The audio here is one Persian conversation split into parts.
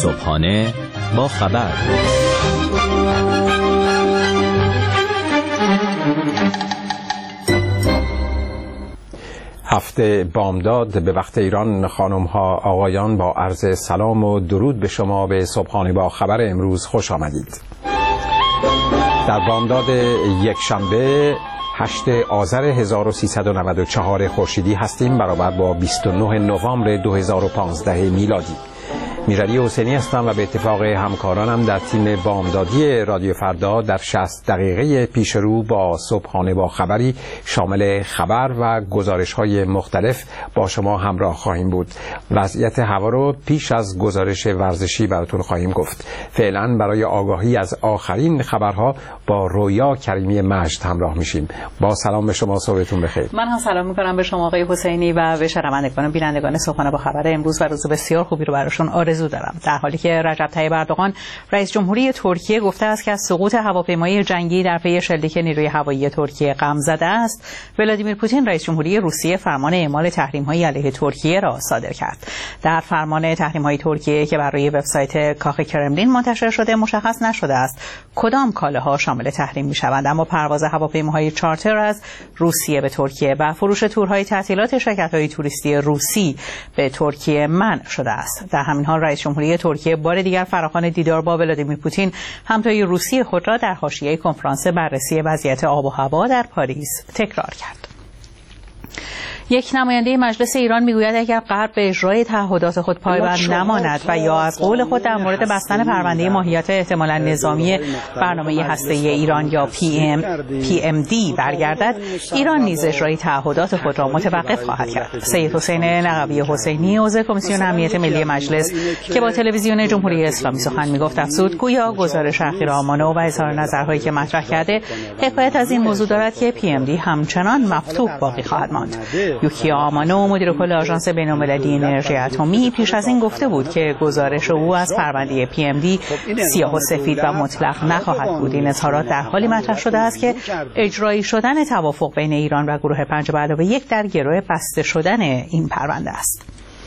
صبحانه با خبر. هفته بامداد به وقت ایران. خانم ها آقایان، با عرض سلام و درود به شما به صبحانه با خبر امروز خوش آمدید. در بامداد یک شنبه 8 آذر 1394 خورشیدی هستیم، برابر با 29 نوامبر 2015 میلادی. میرعلی حسینی هستم و به اتفاق همکارانم در تیم بامدادی رادیو فردا در 60 دقیقه پیش رو با صبحانه با خبری شامل خبر و گزارش‌های مختلف با شما همراه خواهیم بود. وضعیت هوا رو پیش از گزارش ورزشی براتون خواهیم گفت. فعلا برای آگاهی از آخرین خبرها با رویا کریمی مجد همراه میشیم. با سلام به شما، صبحتون بخیر. من هم سلام میکنم به شما آقای حسینی و به شنوندگان و بینندگان صبحانه با خبر امروز و روز بسیار خوبی رو براشون آرزو دارم. در حالی که رجب طیب اردوغان رئیس جمهوری ترکیه گفته است که از سقوط هواپیمای جنگی در پی شلیک نیروی هوایی ترکیه غم زده است، ولادیمیر پوتین رئیس جمهوری روسیه فرمان اعمال تحریم‌های علیه ترکیه را صادر کرد. در فرمان تحریم‌های ترکیه که بر روی وبسایت کاخ کرملین منتشر شده مشخص نشده است کدام کالاها شامل تحریم می‌شوند، اما پرواز هواپیماهای چارتر از روسیه به ترکیه و فروش تورهای تعطیلات شرکت‌های توریستی روسی به ترکیه منع شده است. در همین حال رئیس جمهوری ترکیه بار دیگر فراخوان دیدار با ولادیمیر پوتین همتای روسی خود را در حاشیه کنفرانس بررسی وضعیت آب و هوا در پاریس تکرار کرد. یک نماینده مجلس ایران میگوید اگر غرب به اجرای تعهدات خود پایبند نماند و یا از قول خود در مورد بستن پرونده ماهیت احتمالاً نظامی برنامه هسته‌ای ایران یا PMD برگردد، ایران نیز اجرای تعهدات خود را متوقف خواهد کرد. سید حسین نقوی حسینی عضو کمیسیون امنیت ملی مجلس که با تلویزیون جمهوری اسلامی سخن میگفت افزود گویا گزارش اخیر آمانو و اظهار نظرهایی که مطرح کرده حکایت از این موضوع دارد که PMD همچنان مفتوح باقی خواهد ماند. یوکیا آمانو مدیر کل آژانس بین‌المللی انرژی اتمی پیش از این گفته بود که گزارش او از پرونده PMD سیاه و سفید و مطلق نخواهد بود. این اظهارات در حالی مطرح شده است که اجرایی شدن توافق بین ایران و گروه 5+1 در گروه بسته شدن این پرونده است.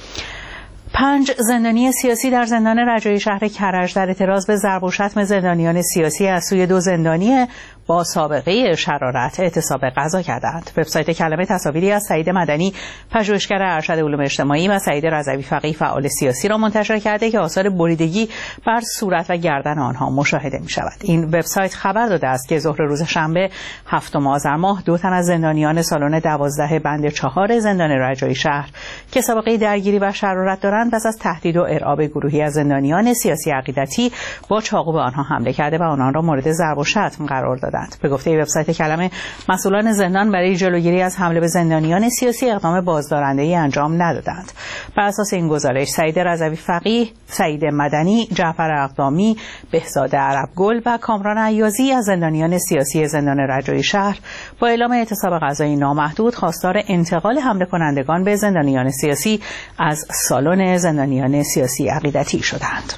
5 زندانی سیاسی در زندان رجایی شهر کرج در اعتراض به ضرب و شتم زندانیان سیاسی از سوی 2 زندانی با سابقه شرارت اعتصاب غذا کردند. وبسایت کلمه تصاویری از سعید مدنی، پژوهشگر ارشد علوم اجتماعی و سعید رضوی فقیه، فعال سیاسی را منتشر کرده که آثار بریدگی بر صورت و گردن آنها مشاهده می شود. این وبسایت خبر داده است که ظهر روز شنبه 7 آذر ماه 2 تن از زندانیان سالن 12 بند 4 زندان رجایی شهر که سابقه درگیری و شرارت دارند پس از تهدید و ارعاب گروهی از زندانیان سیاسی عقیدتی با چاقو به آنها حمله کرده و آنان را مورد ضرب و شتم قرار دادند. به گفته وبسایت کلمه، مسئولان زندان برای جلوگیری از حمله به زندانیان سیاسی اقدام بازدارنده‌ای انجام ندادند. بر اساس این گزارش سعید رضوی فقیه، سعید مدنی، جعفر اقدامی، بهزاد عربگل و کامران عیازی از زندانیان سیاسی زندان رجایی شهر با اعلام اعتصاب غذایی نامحدود خواستار انتقال حمله کنندگان به زندانیان سیاسی از سالن زندانیان سیاسی عقیدتی شدند.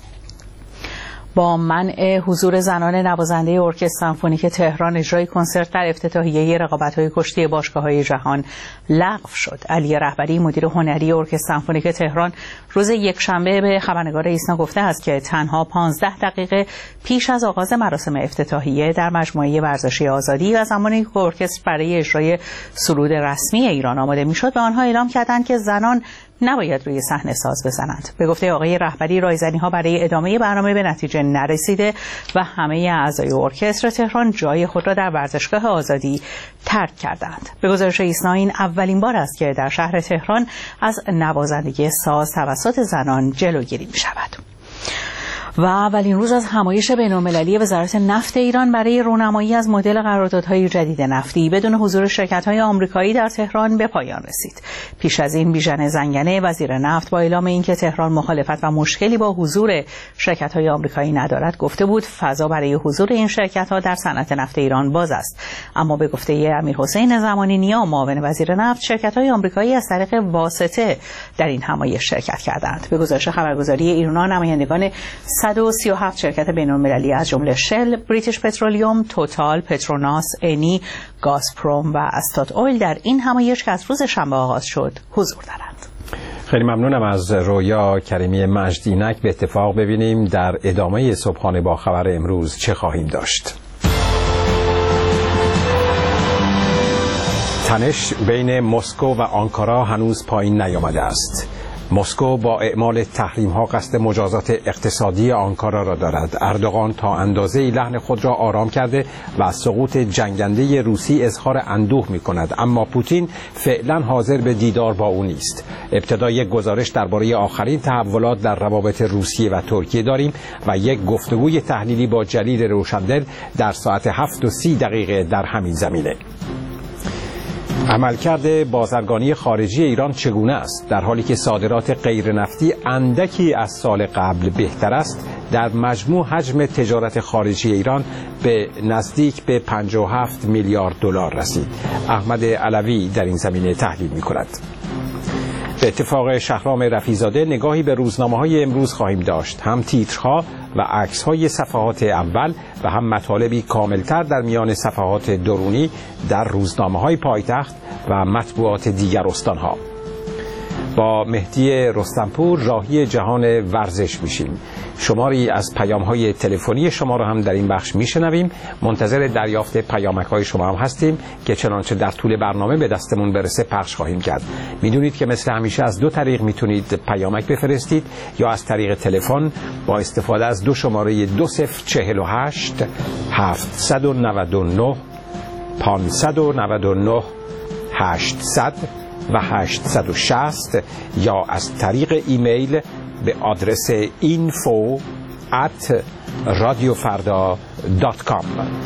با منع حضور زنان نوازنده ارکستر سمفونیک تهران اجرای کنسرت در افتتاحیه رقابت‌های کشتی باشگاه‌های جهان لغو شد. علی رهبری مدیر هنری ارکستر سمفونیک تهران روز یکشنبه به خبرنگار ایسنا گفته است که تنها 15 دقیقه پیش از آغاز مراسم افتتاحیه در مجموعه ورزشی آزادی و زمانی که ارکستر برای اجرای سرود رسمی ایران آماده می‌شد به آنها اعلام کردند که زنان نباید روی صحنه ساز بزنند. به گفته آقای رهبری رایزنی‌ها برای ادامه برنامه به نتیجه نرسیده و همه اعضای ارکستر تهران جای خود را در ورزشگاه آزادی ترک کردند. به گزارش ایسنا این اولین بار است که در شهر تهران از نوازندگی ساز توسط زنان جلوگیری می‌شود. و اولین روز از همایش بین‌المللی وزارت نفت ایران برای رونمایی از مدل قراردادهای جدید نفتی بدون حضور شرکت‌های آمریکایی در تهران به پایان رسید. پیش از این بیژن زنگنه وزیر نفت با اعلام اینکه تهران مخالفت و مشکلی با حضور شرکت‌های آمریکایی ندارد گفته بود فضا برای حضور این شرکت‌ها در صنعت نفت ایران باز است. اما به گفته امیرحسین زمانی نیا معاون وزیر نفت، شرکت‌های آمریکایی از طریق واسطه در این همایش شرکت کردند. به گزارش خبرگزاری ایرنا نمایندگان 137 شرکت بین‌المللی از جمله شل، بریتیش پترولیوم، توتال، پتروناس، انی، گازپروم و استات اویل در این همایش که از روز شنبه آغاز شد حضور دارند. خیلی ممنونم از رویا کریمی مجدینک. به اتفاق ببینیم در ادامه صبحانه با خبر امروز چه خواهیم داشت. تنش بین مسکو و آنکارا هنوز پایین نیامده است. مسکو با اعمال تحریم‌ها قصد مجازات اقتصادی آنکارا را دارد. اردوغان تا اندازه‌ای لحن خود را آرام کرده و از سقوط جنگنده روسی اظهار اندوه می‌کند، اما پوتین فعلا حاضر به دیدار با او نیست. ابتدا یک گزارش درباره آخرین تحولات در روابط روسیه و ترکیه داریم و یک گفتگوی تحلیلی با جلیل روشندل در ساعت 7:30 در همین زمینه. عملکرد بازرگانی خارجی ایران چگونه است؟ در حالی که صادرات غیر نفتی اندکی از سال قبل بهتر است، در مجموع حجم تجارت خارجی ایران به نزدیک به 57 میلیارد دلار رسید. احمد علوی در این زمینه تحلیل می‌کند. به اتفاق شهرام رفیع‌زاده نگاهی به روزنامه‌های امروز خواهیم داشت، هم تیترها و عکس‌های صفحات اول و هم مطالبی کاملتر در میان صفحات درونی در روزنامه‌های پایتخت و مطبوعات دیگر استان‌ها. با مهدی رستمپور راهی جهان ورزش میشیم. شماری از پیام‌های تلفنی شما را هم در این بخش میشنویم. منتظر دریافت پیامک‌های شما هم هستیم که چنانچه در طول برنامه به دستمون برسه پخش خواهیم کرد. میدونید که مثل همیشه از دو طریق میتونید پیامک بفرستید، یا از طریق تلفن با استفاده از دو شماره 2048 799 599 800 و 860 یا از طریق ایمیل به آدرس info@radiofarda.com.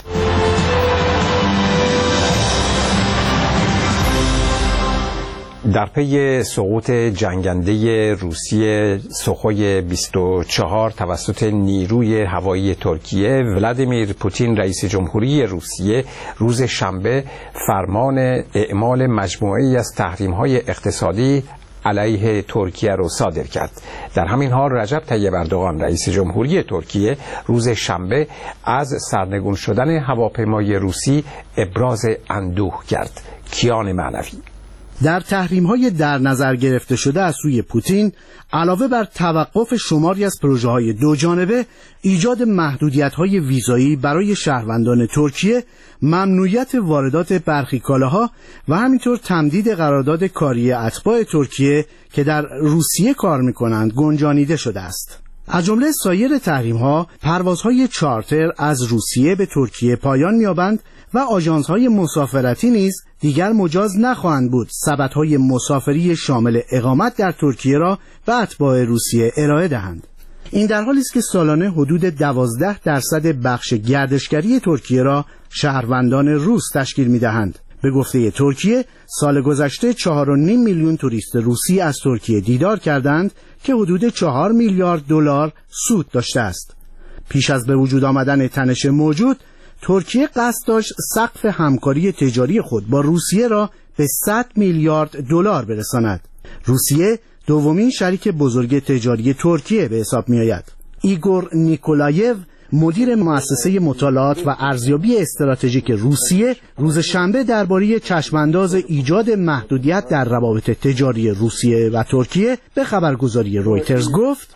در پی سقوط جنگنده روسیه سوخوی 24 توسط نیروی هوایی ترکیه، ولادیمیر پوتین رئیس جمهوری روسیه روز شنبه فرمان اعمال مجموعه‌ای از تحریم‌های اقتصادی علیه ترکیه را صادر کرد. در همین حال رجب طیب اردوغان رئیس جمهوری ترکیه روز شنبه از سرنگون شدن هواپیمای روسی ابراز اندوه کرد. کیان معنوی. در تحریم‌های در نظر گرفته شده از سوی پوتین، علاوه بر توقف شماری از پروژه‌های دو جانبه، ایجاد محدودیت‌های ویزایی برای شهروندان ترکیه، ممنوعیت واردات برخی کالاها و همینطور تمدید قرارداد کاری اتباع ترکیه که در روسیه کار می‌کنند گنجانیده شده است. از جمله سایر تحریم‌ها، پروازهای چارتر از روسیه به ترکیه پایان می‌یابند و آژانس‌های مسافرتی نیز دیگر مجاز نخواهند بود سبدهای مسافری شامل اقامت در ترکیه را به اتباع روسیه ارائه دهند. این در حالی است که سالانه حدود 12% بخش گردشگری ترکیه را شهروندان روس تشکیل می‌دهند. به گفته ترکیه، سال گذشته 4.5 میلیون توریست روسی از ترکیه دیدار کردند که حدود 4 میلیارد دلار سود داشته است. پیش از به وجود آمدن تنش موجود، ترکیه قصد داشت سقف همکاری تجاری خود با روسیه را به 100 میلیارد دلار برساند. روسیه دومین شریک بزرگ تجاری ترکیه به حساب می آید. ایگور نیکولایف، مدیر مؤسسه مطالعات و ارزیابی استراتژیک روسیه، روز شنبه درباره چشمانداز ایجاد محدودیت در روابط تجاری روسیه و ترکیه به خبرگزاری رویترز گفت: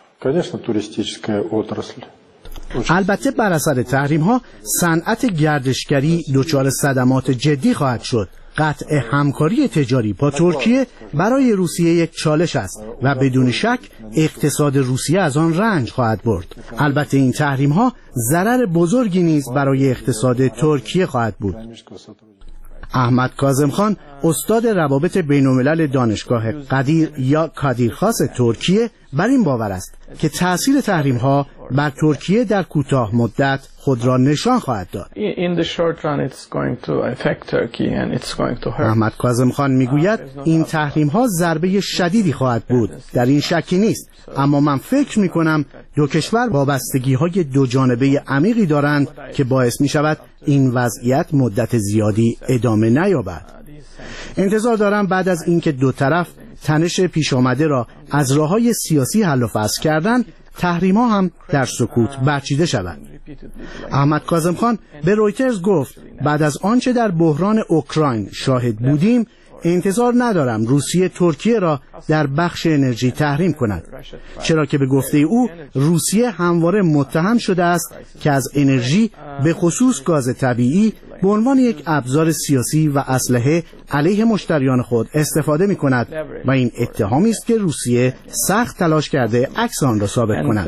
البته بر اثر تحریم‌ها صنعت گردشگری دچار صدمات جدی خواهد شد. قطع همکاری تجاری با ترکیه برای روسیه یک چالش است و بدون شک اقتصاد روسیه از آن رنج خواهد برد. البته این تحریم‌ها ضرر بزرگی نیز برای اقتصاد ترکیه خواهد بود. احمد کاظمخان، استاد روابط بین‌الملل دانشگاه قدیر یا کادیرخاص ترکیه، بر این باور است که تأثیر تحریم‌ها بر ترکیه در کوتاه مدت خود را نشان خواهد داد. احمد کاظمخان میگوید این تحریم‌ها ضربه شدیدی خواهد بود، در این شکی نیست، اما من فکر می‌کنم دو کشور وابستگی‌های دو جانبه عمیقی دارند که باعث می‌شود این وضعیت مدت زیادی ادامه نیابد. انتظار دارم بعد از اینکه دو طرف تنش پیش آمده را از راه‌های سیاسی حل و فصل کردند، تحریم‌ها هم در سکوت برچیده شود. احمد کاظمخان به رویترز گفت بعد از آنچه در بحران اوکراین شاهد بودیم، انتظار ندارم روسیه ترکیه را در بخش انرژی تحریم کند، چرا که به گفته او روسیه همواره متهم شده است که از انرژی به خصوص گاز طبیعی به عنوان یک ابزار سیاسی و اسلحه علیه مشتریان خود استفاده می کند و این اتهامی است که روسیه سخت تلاش کرده عکس آن را ثابت کند.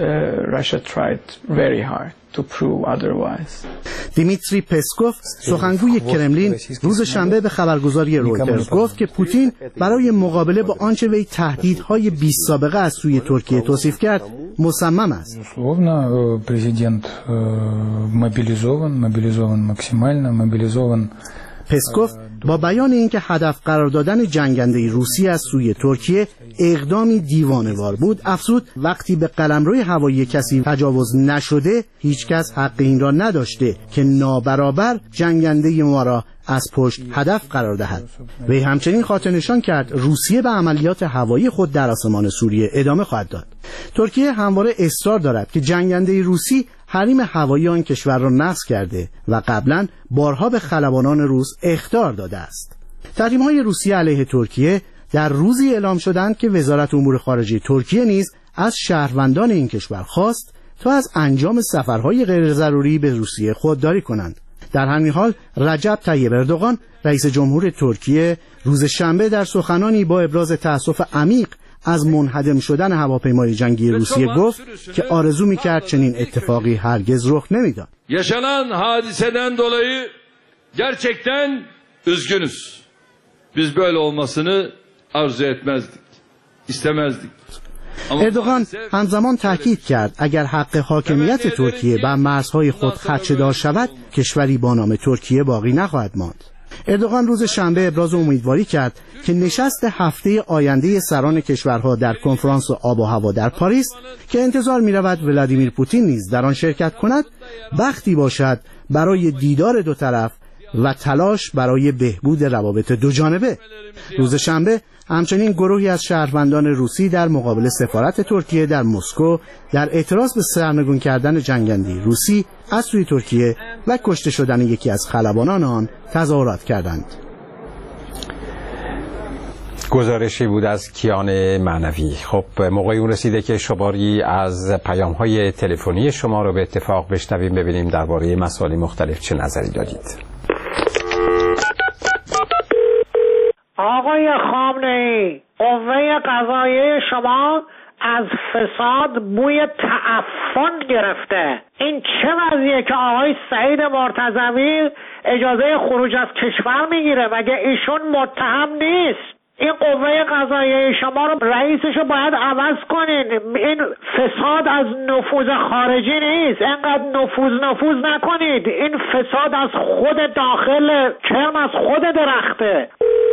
دیمیتری پسکوف سخنگوی کرملین روز شنبه به خبرگزاری رویترز گفت که پوتین برای مقابله با آنچه وی تهدیدهای بی‌سابقه از سوی ترکیه توصیف کرد مصمم است. پسکوف با بیان اینکه هدف قرار دادن جنگنده روسی از سوی ترکیه اقدامی دیوانه‌وار بود، افزود وقتی به قلمروی هوایی کسی تجاوز نشده هیچ کس حق این را نداشته که نابرابر جنگنده ما را از پشت هدف قرار دهد. وی همچنین خاطر نشان کرد روسیه به عملیات هوایی خود در آسمان سوریه ادامه خواهد داد. ترکیه همواره اصرار دارد که جنگنده روسی حریم هوایی آن کشور را نقض کرده و قبلا بارها به خلبانان روس اخطار داده است. تحریم‌های روسیه علیه ترکیه در روزی اعلام شدند که وزارت امور خارجه ترکیه نیز از شهروندان این کشور خواست تا از انجام سفرهای غیر ضروری به روسیه خودداری کنند. در همین حال رجب طیب اردوغان رئیس جمهور ترکیه روز شنبه در سخنانی با ابراز تأسف عمیق از منهدم شدن هواپیمای جنگی روسیه گفت که آرزو می‌کرد چنین اتفاقی هرگز رخ نمی‌داد. Yaşanan hadiseden dolayı gerçekten üzgünüz. Biz böyle olmasını arzu etmezdik. istemezdik. اردوغان همزمان تاکید کرد اگر حق حاکمیت ترکیه بر مرزهای خود خدشه‌دار شود، کشوری با نام ترکیه باقی نخواهد ماند. اردوغان روز شنبه ابراز امیدواری کرد که نشست هفته آینده سران کشورها در کنفرانس آب و هوا در پاریس که انتظار می‌رود ولادیمیر پوتین نیز در آن شرکت کند، وقتی باشد برای دیدار دو طرف و تلاش برای بهبود روابط دو جانبه. روز شنبه همچنین گروهی از شهروندان روسی در مقابل سفارت ترکیه در مسکو در اعتراض به سرنگون کردن جنگنده روسی از سوی ترکیه و کشته شدن یکی از خلبانان آن تظاهرات کردند. گزارشی بود از کیان معنوی. خب موقعی اون رسیده که شماری از پیام‌های تلفنی شما رو به اتفاق بشنویم، ببینیم درباره مسائل مختلف چه نظری دارید. آقای خامنه‌ای، قوه قضاییه شما از فساد بوی تعفن گرفته. این چه وضعیه که آقای سعید مرتضوی اجازه خروج از کشور میگیره؟ مگه ایشون متهم نیست؟ این قوه قضاییه شما رو رئیسشو باید عوض کنین. این فساد از نفوذ خارجی نیست، اینقدر نفوذ نکنید. این فساد از خود داخل کرم، از خود درخته.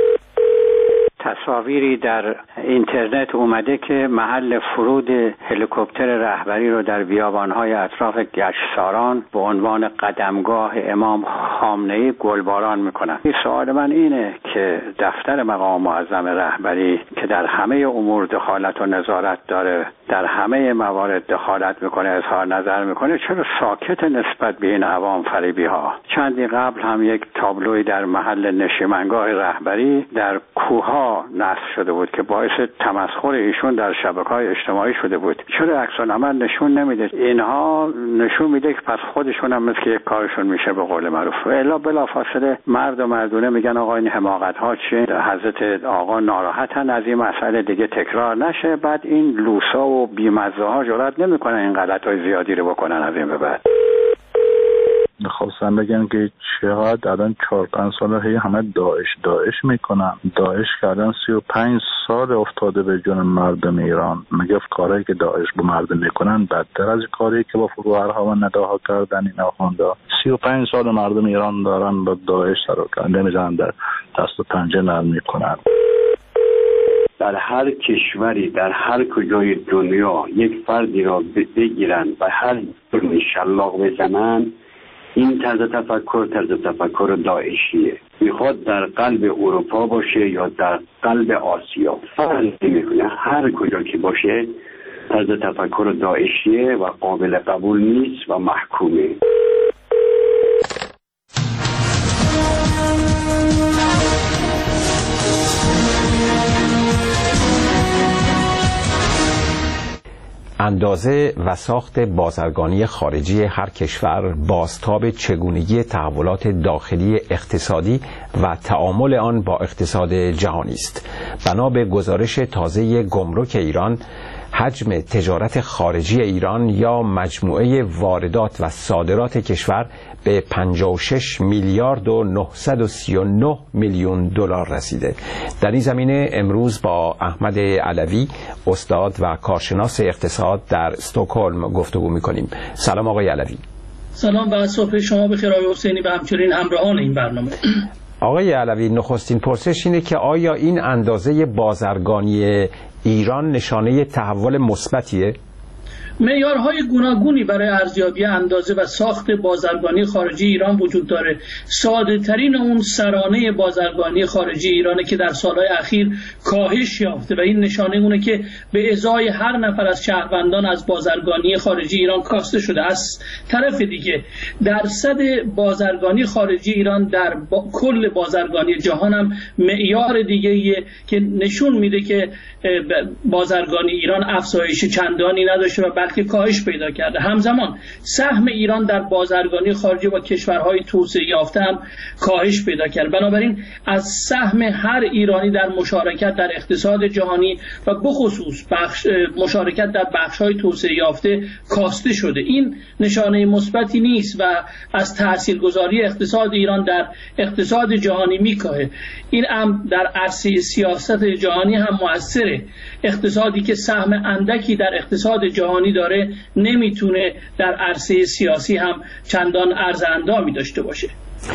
تصاویری در اینترنت اومده که محل فرود هلیکوپتر رهبری رو در بیابان‌های اطراف گشتساران به عنوان قدمگاه امام خامنه‌ای گلباران میکنن. سوال من اینه که دفتر مقام معظم رهبری که در همه امور دخالت و نظارت داره، در همه موارد دخالت میکنه، اظهار نظر میکنه، چرا ساکت نسبت به این عوام فریبی ها؟ چندی قبل هم یک تابلوی در محل نشیمنگاه رهبری در کوه‌ها نصب شده بود که باعث تمسخر ایشون در شبکه‌های اجتماعی شده بود. چرا عکس العمل نشون نمیده؟ اینها نشون میده که پس خودشون هم مثل یک کارشون میشه به قول معروف. الا بلافاصله مرد و مردونه میگن آقا این حماقت‌ها چیه؟ حضرت آقا ناراحتن از این مسئله دیگه تکرار نشه. بعد این لوسا و بی‌مزه‌ها جرئت نمیکنن این غلط‌های زیادی رو بکنن از این به بعد. خواستم بگم که چقدر الان 4-5 ساله همه داعش میکنن. داعش کردن 35 سال افتاده به جون مردم ایران. مگه کارهایی که داعش با مردم میکنن بدتر از کاری که با فروهرها و نداها کردن این آخوندا؟ 35 سال مردم ایران دارن با داعش سر و کار نمیزنن، در دست و پنجه نرم میکنن. در هر کشوری در هر کجای دنیا یک فردی را بگیرن و هر جرمی شلاق بزنن، این طرز تفکر داعشیه. میخواد در قلب اروپا باشه یا در قلب آسیا، فرق نمیکنه، هر کجا که باشه طرز تفکر داعشیه و قابل قبول نیست و محکومه. اندازه و ساخت بازرگانی خارجی هر کشور بازتاب چگونگی تحولات داخلی اقتصادی و تعامل آن با اقتصاد جهانی است. بنا به گزارش تازه گمرک ایران، حجم تجارت خارجی ایران یا مجموعه واردات و صادرات کشور به 56 میلیارد و 939 میلیون دلار رسیده. در این زمینه امروز با احمد علوی، استاد و کارشناس اقتصاد در استکهلم گفتگو می‌کنیم. سلام آقای علوی. سلام و صبح شما بخیر آقای حسینی و همچنین همراهان این برنامه. آقای علوی، نخستین پرسش اینه که آیا این اندازه بازرگانی ایران نشانه تحول مثبتیه؟ معیارهای گوناگونی برای ارزیابی اندازه و ساخت بازرگانی خارجی ایران وجود داره. ساده ترین اون سرانه بازرگانی خارجی ایرانه که در سالهای اخیر کاهش یافته و این نشانه اونه که به ازای هر نفر از شهروندان از بازرگانی خارجی ایران کاسته شده. از طرف دیگه درصد بازرگانی خارجی ایران در کل بازرگانی جهان هم معیار دیگه‌ایه که نشون میده که بازرگانی ایران افزایش چندانی نداشته و بلکه کاهش پیدا کرده. همزمان سهم ایران در بازرگانی خارجی با کشورهای توسعه یافته هم کاهش پیدا کرد. بنابراین از سهم هر ایرانی در مشارکت در اقتصاد جهانی و بخصوص مشارکت در بخش‌های توسعه یافته کاسته شده. این نشانه مثبتی نیست و از تاثیرگذاری اقتصاد ایران در اقتصاد جهانی میکاهه. این هم در عرصه سیاست جهانی هم مؤثره. اقتصادی که سهم اندکی در اقتصاد جهانی داره نمیتونه در عرصه سیاسی هم چندان ارزندامی داشته باشه.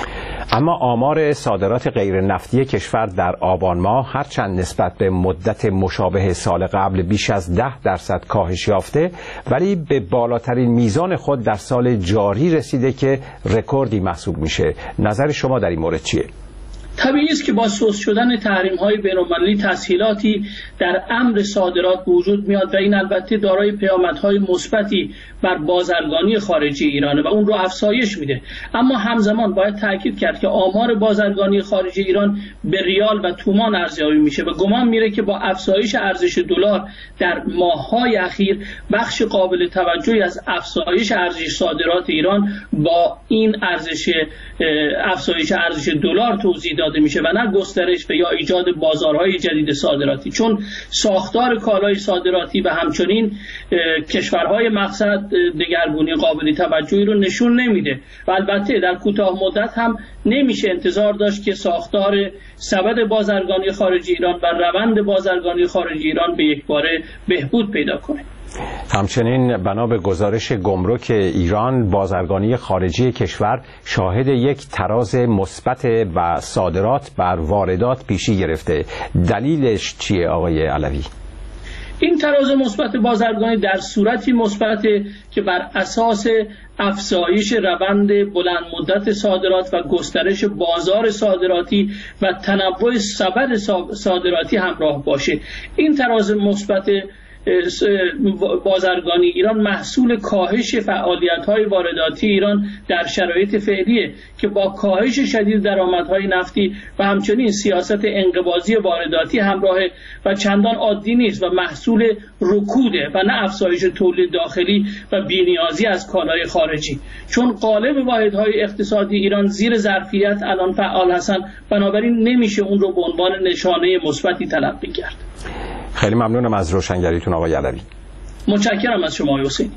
اما آمار صادرات غیر نفتی کشور در آبان ماه هرچند نسبت به مدت مشابه سال قبل بیش از 10% کاهش یافته، ولی به بالاترین میزان خود در سال جاری رسیده که رکوردی محسوب میشه. نظر شما در این مورد چیه؟ طبیعی است که با سست شدن تحریم‌های بین‌المللی تسهیلاتی در امر صادرات وجود میاد و این البته دارای پیامدهای مثبتی بر بازرگانی خارجی ایرانه و اون رو افزایش میده. اما همزمان باید تاکید کرد که آمار بازرگانی خارجی ایران به ریال و تومان ارزیابی میشه و گمان میره که با افزایش ارزش دلار در ماه‌های اخیر بخش قابل توجهی از افزایش ارزش صادرات ایران با این افزایش ارزش دلار توضیح داده میشه و نه گسترش و یا ایجاد بازارهای جدید صادراتی، چون ساختار کالای صادراتی و همچنین کشورهای مقصد دگرگونی قابل توجهی رو نشون نمیده و البته در کوتاه مدت هم نمیشه انتظار داشت که ساختار سبد بازرگانی خارجی ایران و روند بازرگانی خارجی ایران به یکباره بهبود پیدا کنه. همچنین بنا به گزارش گمرک ایران، بازرگانی خارجی کشور شاهد یک تراز مثبت و صادرات بر واردات پیشی گرفته. دلیلش چیه آقای علوی؟ این تراز مثبت بازرگانی در صورتی مثبته که بر اساس افزایش روند بلند مدت صادرات و گسترش بازار صادراتی و تنوع سبد صادراتی همراه باشه. این تراز مثبت بازرگانی ایران محصول کاهش فعالیت‌های وارداتی ایران در شرایط فعلیه که با کاهش شدید درآمدهای نفتی و همچنین سیاست انقباضی وارداتی همراهه و چندان عادی نیست و محصول رکوده و نه افزایش تولید داخلی و بی‌نیازی از کالای خارجی، چون قالب واحدهای اقتصادی ایران زیر ظرفیت الان فعال هستن، بنابراین نمیشه اون رو به عنوان نشانه مثبتی تلقی کرد. خیلی ممنونم از روشنگریتون آقای علوی. متشکرم از شما حسینی.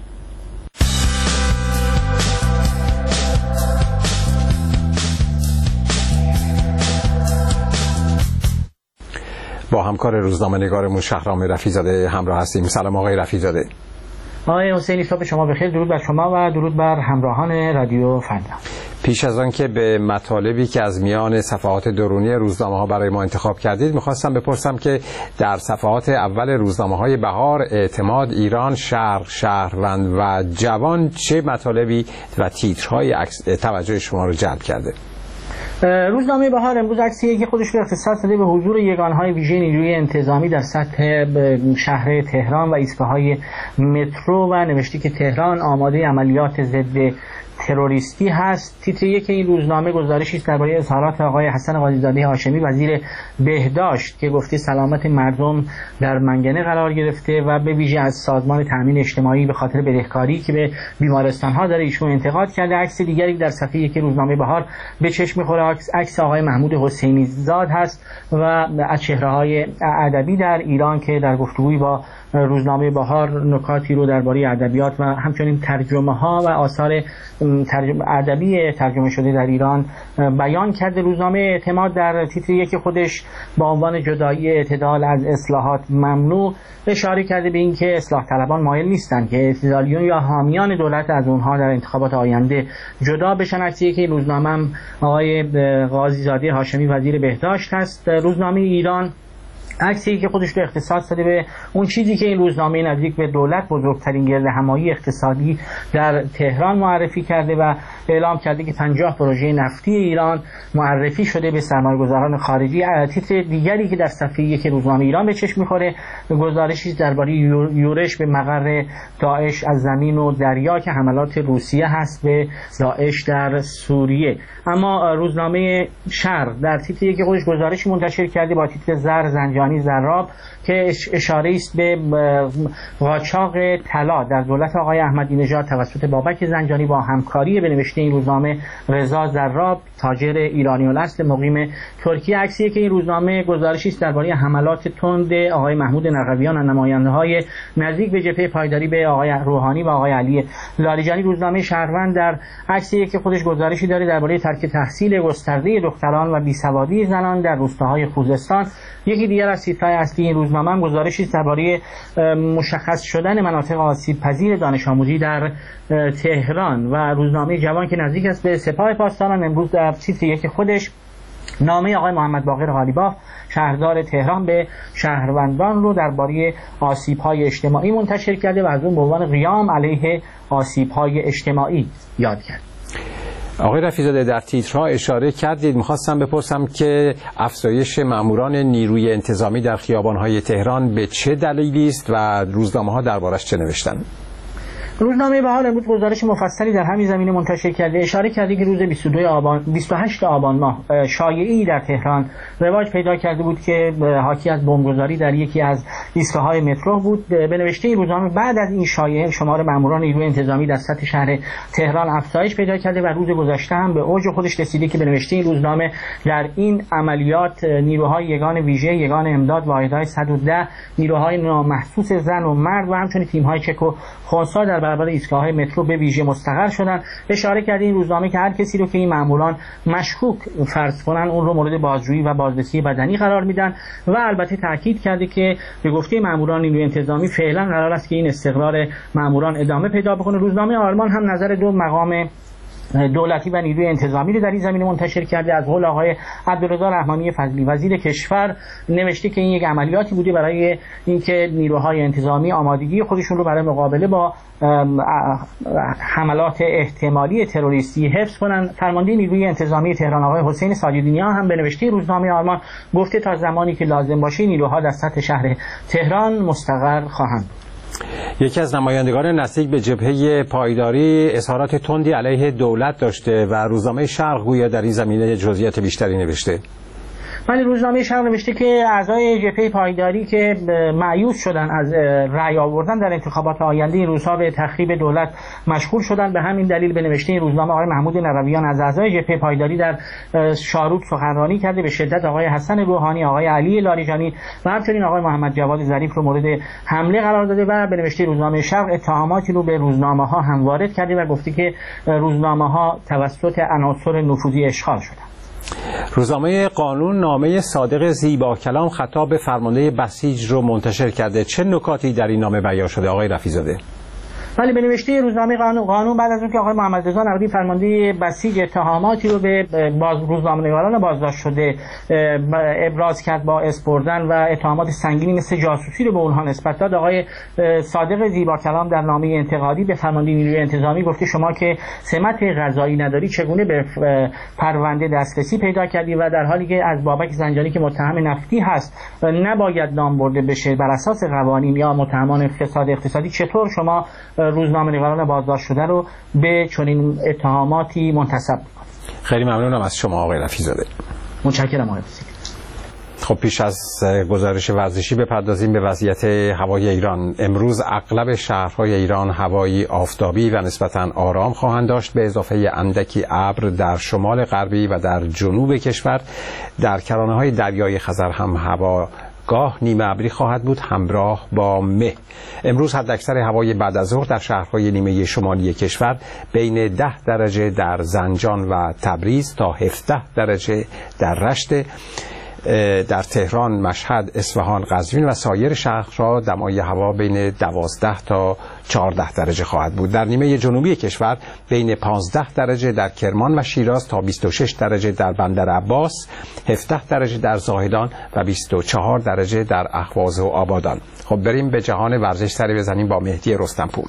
با همکار روزنامه‌نگارمون شهرام رفیع‌زاده همراه هستیم. سلام آقای رفیع‌زاده. آقای حسینی، صبح شما بخیر. درود بر شما و درود بر همراهان رادیو فردا. پیش از آن که به مطالبی که از میان صفحات درونی روزنامه‌ها برای ما انتخاب کردید، می‌خواستم بپرسم که در صفحات اول روزنامه‌های بهار، اعتماد، ایران، شرق، شهروند و جوان چه مطالبی و تیترهای توجه شما رو جلب کرده؟ روزنامه بهار امروز عکسیه که خودش رو اختصاص داده به حضور یگانهای ویژه نیروی انتظامی در سطح شهر تهران و ایستگاه‌های مترو و نوشته که تهران آماده عملیات ضد تروریستی هست. تیتر یک این روزنامه گزارشی است درباره اظهارات آقای حسن قاضی‌زاده هاشمی وزیر بهداشت که گفته سلامت مردم در منگنه قرار گرفته و به ویژه از سازمان تامین اجتماعی به خاطر بدهکاری که به بیمارستان‌ها داره ایشون انتقاد کرده. عکس دیگری در صفحه یک روزنامه بهار به چشم می‌خوره، عکس آقای محمود حسینی زاد هست و از چهره‌های ادبی در ایران که در گفتگوی با روزنامه بهار نکاتی رو درباره ادبیات و همچنین ترجمه‌ها و آثار ادبی ترجمه شده در ایران بیان کرده. روزنامه اعتماد در تیتر یک خودش با عنوان جدایی اعتدال از اصلاحات ممنوع اشاره کرده به اینکه اصلاح طلبان مایل نیستند که اعتدالیون یا حامیان دولت از اونها در انتخابات آینده جدا بشن. عکسی که روزنامه آقای قاضی‌زاده هاشمی وزیر بهداشت هست. روزنامه ایران عکسی که خودش رو اختصاص داده به اون چیزی که این روزنامه نزدیک به دولت بزرگترین گردهمایی اقتصادی در تهران معرفی کرده و اعلام کرده که 50 پروژه نفتی ایران معرفی شده به سرمایه‌گذاران خارجی. تیتر دیگری که در صفحه یک روزنامه ایران به چشم می‌خوره گزارشی درباره یورش به مقر داعش از زمین و دریا که حملات روسیه هست به داعش در سوریه. اما روزنامه شرق در تیتر یک خودش گزارشی منتشر کرده با تیتر زنجانی زراب که اشاره است به قاچاق طلا در دولت آقای احمدی نژاد توسط بابک زنجانی با همکاری به نوشته این روزنامه رضا زراب تاجر ایرانی الاصل مقیم ترکیه. عکسی که این روزنامه گزارشی است درباره حملات تند آقای محمود نقویان و نماینده‌های نزدیک به جبهه پایداری به آقای روحانی و آقای علی لاریجانی. روزنامه شهروند در عکسی که خودش گزارشی داره درباره ترک تحصیل گسترده دختران و بیسوادی زنان در روستاهای خوزستان. یکی دیگر از تیترهای اصلی این روزنامه هم گزارشی است درباره مشخص شدن مناطق آسیب پذیر دانش آموزی در تهران و روزنامه جوان که نزدیک است به سپاه پاسداران امروز در تیتر یک خودش نامه آقای محمد باقر قالیباف شهردار تهران به شهروندان رو درباره آسیب‌های اجتماعی منتشر کرده و از اون به عنوان قیام علیه آسیب‌های اجتماعی یاد کرد. آقای رفیع‌زاده در تیترها اشاره کردید، میخواستم بپرسم که افزایش ماموران نیروی انتظامی در خیابان‌های تهران به چه دلیلی است و روزنامه‌ها دربارش چه نوشتن؟ روزنامه بهار امروز گزارش مفصلی در همین زمینه منتشر کرده. اشاره کرده که روز 28 آبان ماه شایعی در تهران رواج پیدا کرده بود که حاکی از بمبگذاری در یکی از ایستگاه‌های مترو بود. به نوشته این روزنامه بعد از این شایعه شمار ماموران نیروی انتظامی در سطح شهر تهران افزایش پیدا کرده و روز گذشته هم به اوج خودش رسیده که به نوشته این روزنامه در این عملیات نیروهای یگان ویژه، یگان امداد، واحدهای 110، نیروهای نامحسوس زن و مرد و همچنین تیم‌های چک و خنثی در برابر ایستگاه‌های مترو به ویژه مستقر شدن. اشاره کرده این روزنامه که هر کسی رو که این ماموران مشکوک فرض کنن اون رو مورد بازجویی و بازرسی بدنی قرار میدن و البته تاکید کرده که به گفته ماموران نیروی انتظامی فعلا قرار است که این استقرار ماموران ادامه پیدا بکنه. روزنامه آرمان هم نظر دو مقام دولتی و نیروی انتظامی رو در این زمینه منتشر کرده. از قول آقای عبدالرضا رحمانی فضلی وزیر کشور نوشته که این یک عملیاتی بوده برای اینکه نیروهای انتظامی آمادگی خودشون رو برای مقابله با حملات احتمالی تروریستی حفظ کنن. فرمانده نیروی انتظامی تهران آقای حسین ساجدینیا هم به نوشته روزنامه آرمان گفته تا زمانی که لازم باشه نیروها در سطح شهر تهران مستقر خواهند. یکی از نمایندگان نزدیک به جبهه پایداری اظهارات تندی علیه دولت داشته و روزنامه شرق گویا در این زمینه جزئیات بیشتری نوشته. ولی روزنامه شرق نوشته که اعضای جبهه پایداری که مایوس شدن از رأی آوردن در انتخابات آینده این روزها به تخریب دولت مشغول شدن. به همین دلیل به نوشته این روزنامه آقای محمود نقویان از اعضای جبهه پایداری در شاروت سخنرانی کرده، به شدت آقای حسن روحانی، آقای علی لاریجانی و همچنین آقای محمد جواد ظریف رو مورد حمله قرار داده و به نوشته روزنامه شرق اتهاماتی رو به روزنامه‌ها هم وارد کرده و گفته که روزنامه‌ها توسط عناصر نفوذی اشغال شدند. روزنامه قانون نامه صادق زیبا کلام خطاب به فرمانده بسیج رو منتشر کرده. چه نکاتی در این نامه بیان شده آقای رفیع‌زاده؟ ولی به نوشته روزنامه قانون بعد از اون که آقای محمد رضا نقدی فرمانده بسیج اتهاماتی رو به روزنامه‌نگاران بازداشت شده ابراز کرد با اسپردن و اتهامات سنگینی مثل جاسوسی رو به اونها نسبت داد، آقای صادق زیبا کلام در نامه انتقادی به فرمانده نیروی انتظامی گفته شما که سمت قضایی نداری چگونه به پرونده دسترسی پیدا کردی و در حالی که از بابک زنجانی که متهم نفتی هست نباید نام برده بشه بر اساس قوانین یا متهمان فساد اقتصادی، چطور شما روزنامه‌نگاران بازداشت شده رو به چنین اتهاماتی منتسب می‌کنه. خیلی ممنونم از شما آقای رفیع‌زاده. متشکرم آقای حسینی. خب پیش از گزارش ورزشی بپردازیم به وضعیت هوای ایران. امروز اغلب شهرهای ایران هوایی آفتابی و نسبتاً آرام خواهند داشت به اضافه اندکی ابر در شمال غربی و در جنوب کشور. در کرانه‌های دریای خزر هم هوا گاه نیمه ابری خواهد بود همراه با مه. امروز حداکثر هوای بعد از ظهر در شهرهای نیمه شمالی کشور بین 10 درجه در زنجان و تبریز تا 17 درجه در رشت، در تهران، مشهد، اصفهان، قزوین و سایر شهرها دمای هوا بین 12 تا 14 درجه خواهد بود. در نیمه جنوبی کشور بین 15 درجه در کرمان و شیراز تا 26 درجه در بندر عباس، 17 درجه در زاهدان و 24 درجه در اهواز و آبادان. خب بریم به جهان ورزش سری بزنیم با مهدی رستمپور.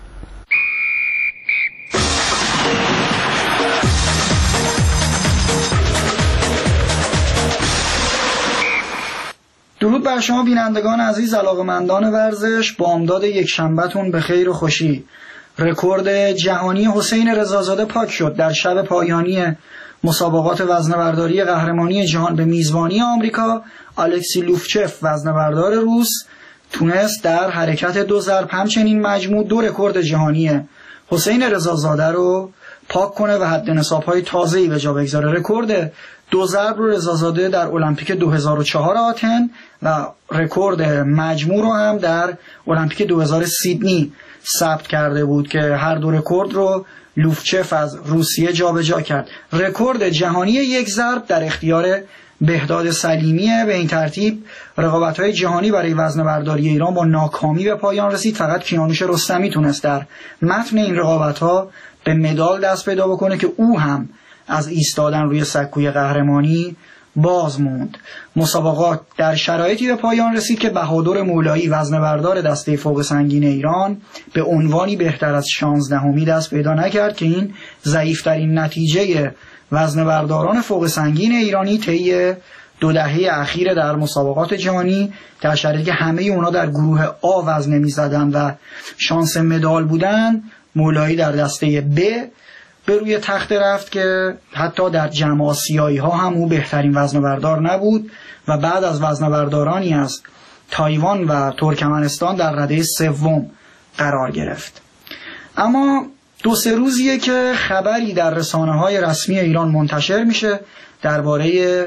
درود بر شما بینندگان عزیز، علاقه‌مندان ورزش. بامداد یک شنبهتون به خیر و خوشی. رکورد جهانی حسین رضازاده پاک شد. در شب پایانی مسابقات وزنه‌برداری قهرمانی جهان به میزبانی آمریکا، الکسی لوفچف وزنه‌بردار روس تونست در حرکت 2 ضرب همچنین مجموع 2 رکورد جهانی حسین رضازاده رو پاک کنه و حد نصاب‌های تازه‌ای به جا بگذاره. رکورد 2 ضرب رو رضازاده در المپیک 2004 آتن و رکورد مجموع رو هم در المپیک 2000 سیدنی ثبت کرده بود که هر 2 رکورد رو لوفچف از روسیه جابجا کرد. رکورد جهانی 1 ضرب در اختیار بهداد سلیمیه. به این ترتیب رقابت‌های جهانی برای وزنه‌برداری ایران با ناکامی به پایان رسید. فقط کیانوش رستمی تونست در متن این رقابت‌ها به مدال دست پیدا بکنه که او هم از ایستادن روی سکوی قهرمانی باز موند. مسابقات در شرایطی به پایان رسید که بهادر مولایی وزنه‌بردار دسته فوق سنگین ایران به عنوانی بهتر از 16می دست پیدا نکرد که این ضعیف‌ترین نتیجه وزنه‌برداران فوق سنگین ایرانی طی 2 دهه اخیر در مسابقات جهانی، در شرایطی که همه اونا در گروه آ وزنه می‌زدن و شانس مدال بودن، مولایی در دسته ب به روی تخت رفت که حتی در جام آسیایی ها هم او بهترین وزنه‌بردار نبود و بعد از وزنه‌بردارانی از تایوان و ترکمنستان در رده 3 قرار گرفت. اما 2-3 روزیه که خبری در رسانه‌های رسمی ایران منتشر میشه درباره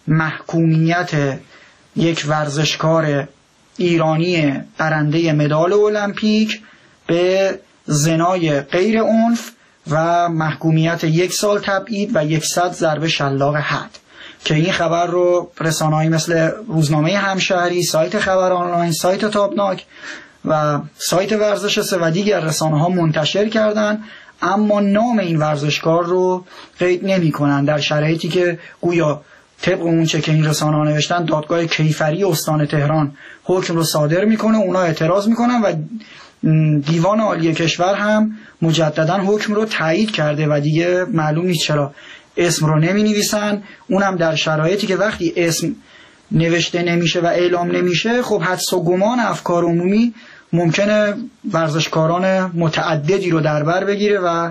محکومیت یک ورزشکار ایرانی برنده مدال المپیک به زنای غیر عنف و محکومیت 1 سال تبعید و 100 ضربه شلاق حد، که این خبر رو رسانه‌ای مثل روزنامه همشهری، سایت خبر آنلاین، سایت تابناک و سایت ورزش 3 و دیگر رسانه‌ها منتشر کردن، اما نام این ورزشکار رو قید نمی‌کنن، در شرایطی که گویا طبق اون چه که این رسانه‌ها نوشتن دادگاه کیفری استان تهران حکم رو صادر میکنه، اونا اعتراض میکنن و دیوان عالی کشور هم مجددا حکم رو تایید کرده و دیگه معلوم نیست چرا اسم رو نمی نویسن. اونم در شرایطی که وقتی اسم نوشته نمیشه و اعلام نمیشه، خب حدس و گمان افکار عمومی ممکنه ورزشکاران متعددی رو در بر بگیره و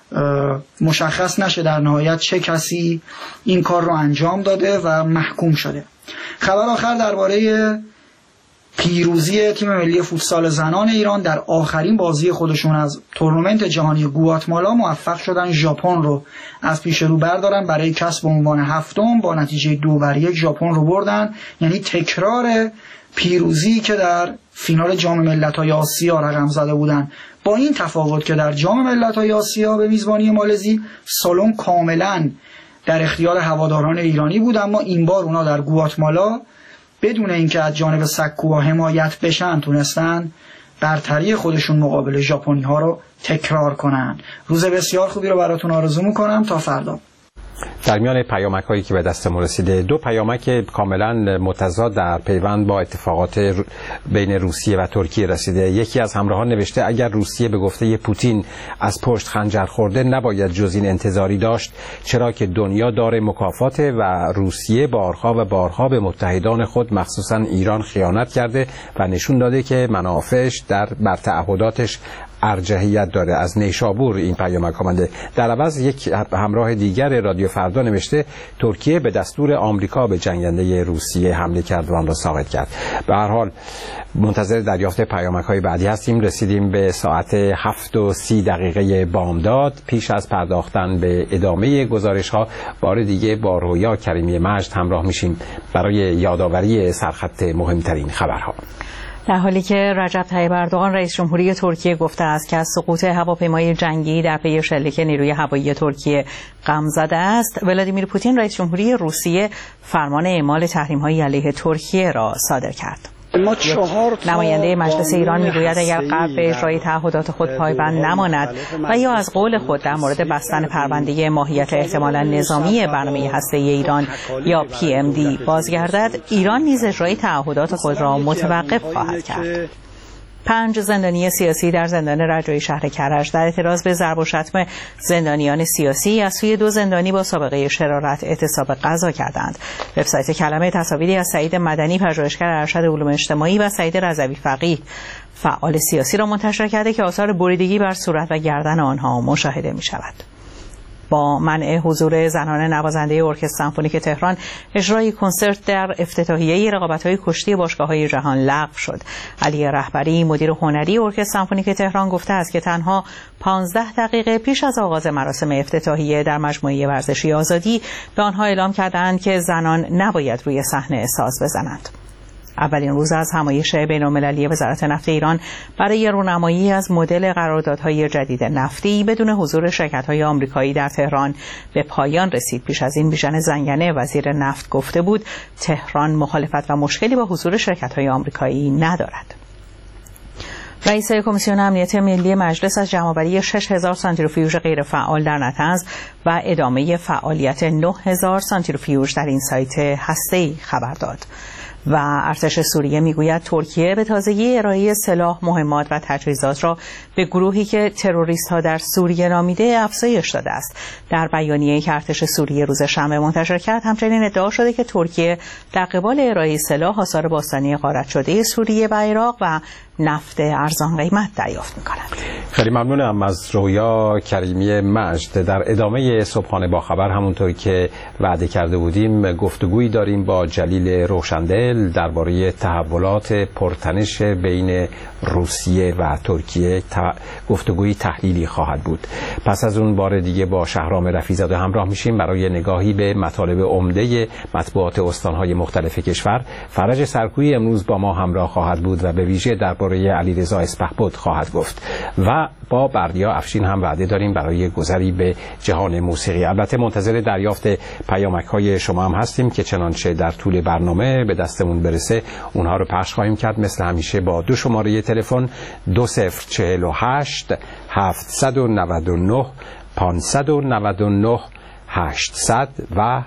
مشخص نشه در نهایت چه کسی این کار رو انجام داده و محکوم شده. خبر آخر درباره پیروزی تیم ملی فوتسال زنان ایران در آخرین بازی خودشون از تورنمنت جهانی گواتمالا موفق شدن ژاپن رو از پیش رو بردارن برای کسب عنوان 7م با نتیجه 2-1 ژاپن رو بردن. یعنی تکرار پیروزی که در فینال جام ملت‌های آسیا رقم زده بودن، با این تفاوت که در جام ملت‌های آسیا به میزبانی مالزی سالن کاملا در اختیار هواداران ایرانی بود، اما این بار اونا در گواتمالا بدون اینکه از جانب سکوها حمایت بشن تونستن برتری خودشون مقابل ژاپنی ها رو تکرار کنن. روز بسیار خوبی رو براتون آرزو میکنم. تا فردا. در میان پیامک هایی که به دستمون رسیده، دو پیامک کاملا متضاد در پیوند با اتفاقات بین روسیه و ترکیه رسیده. یکی از همراهان نوشته اگر روسیه به گفته پوتین از پشت خنجر خورده نباید جز این انتظاری داشت، چرا که دنیا دار مکافاته و روسیه بارها و بارها به متحدان خود مخصوصا ایران خیانت کرده و نشون داده که منافعش بر تعهداتش ارجحیت داره. از نیشابور این پیامک آمده. در عوض یک همراه دیگر رادیو فردا نوشته ترکیه به دستور آمریکا به جنگنده روسیه حمله کرد و آن را ساقط کرد. به هر حال منتظر دریافت پیامک‌های بعدی هستیم. رسیدیم به ساعت 7:30 بامداد. پیش از پرداختن به ادامه گزارش‌ها بار دیگه با رویا کریمی مجد همراه میشیم برای یادآوری سرخط مهمترین خبرها. در حالی که رجب طیب اردوغان رئیس جمهوری ترکیه گفته است که از سقوط هواپیمای جنگی در پی شلیک نیروی هوایی ترکیه غم زده است، ولادیمیر پوتین رئیس جمهوری روسیه فرمان اعمال تحریم‌های علیه ترکیه را صادر کرد. نماینده مجلس ایران میگوید اگر غرب به اجرای تعهدات خود پایبند نماند و یا از قول خود در مورد بستن پرونده ماهیت احتمالاً نظامی برنامه هسته‌ای ایران یا PMD بازگردد، ایران نیز اجرای تعهدات خود را متوقف خواهد کرد. 5 زندانی سیاسی در زندان رجایی شهر کرج در اعتراض به ضرب و شتم زندانیان سیاسی از سوی 2 زندانی با سابقه شرارت اعتصاب غذا کردند. وبسایت کلمه تصاویری از سعید مدنی پژوهشگر ارشد علوم اجتماعی و سعید رضوی فقیه فعال سیاسی را منتشر کرده که آثار بریدگی بر صورت و گردن آنها مشاهده می شود. با منع حضور زنان نوازنده ارکستر سمفونیک تهران، اجرای کنسرت در افتتاحیه رقابت‌های کشتی باشگاه‌های جهان لغو شد. علی رهبری مدیر هنری ارکستر سمفونیک تهران گفته است که تنها 15 دقیقه پیش از آغاز مراسم افتتاحیه در مجموعه ورزشی آزادی به آنها اعلام کردند که زنان نباید روی صحنه ساز بزنند. اولین روز از همایش بین‌المللی وزارت نفت ایران برای رونمایی از مدل قراردادهای جدید نفتی بدون حضور شرکت‌های آمریکایی در تهران به پایان رسید. پیش از این بیژن زنگنه وزیر نفت گفته بود تهران مخالفت و مشکلی با حضور شرکت‌های آمریکایی ندارد. رئیس کمیسیون امنیت ملی مجلس از جمع‌آوری 6000 سانتریفیوژ غیرفعال در نطنز و ادامه فعالیت 9000 سانتریفیوژ در این سایت هسته‌ای خبر داد. و ارتش سوریه میگوید ترکیه به تازگی ارائه سلاح، مهمات و تجهیزات را به گروهی که تروریست ها در سوریه نامیده افزایش داده است. در بیانیه‌ای که ارتش سوریه روز شنبه منتشر کرد همچنین ادعا شده که ترکیه در قبال ارائه سلاح آثار باستانی غارت شده سوریه و عراق و نفت ارزان قیمت دریافت می‌کند. خیلی ممنونم از رویا کریمی مجد. در ادامه صبحانه با خبر همونطور که وعده کرده بودیم گفتگویی داریم با جلیل روشندل درباره تحولات پرتنش بین روسیه و ترکیه. گفتگویی تحلیلی خواهد بود. پس از اون بار دیگه با شهرام رفیع‌زاده همراه میشیم برای نگاهی به مطالب عمده مطبوعات استان‌های مختلف کشور. فرج سرکویی امروز با ما همراه خواهد بود و به ویژه درباره علیرضا اسپهبد خواهد گفت و با بردیا افشین هم وعده داریم برای گذری به جهان موسیقی. البته منتظر دریافت پیامک‌های شما هم هستیم که چنانچه در طول برنامه به دستمون برسه اونها رو پخش خواهیم کرد. مثل همیشه با 2 شماره تلفن 2048 799 599 800 و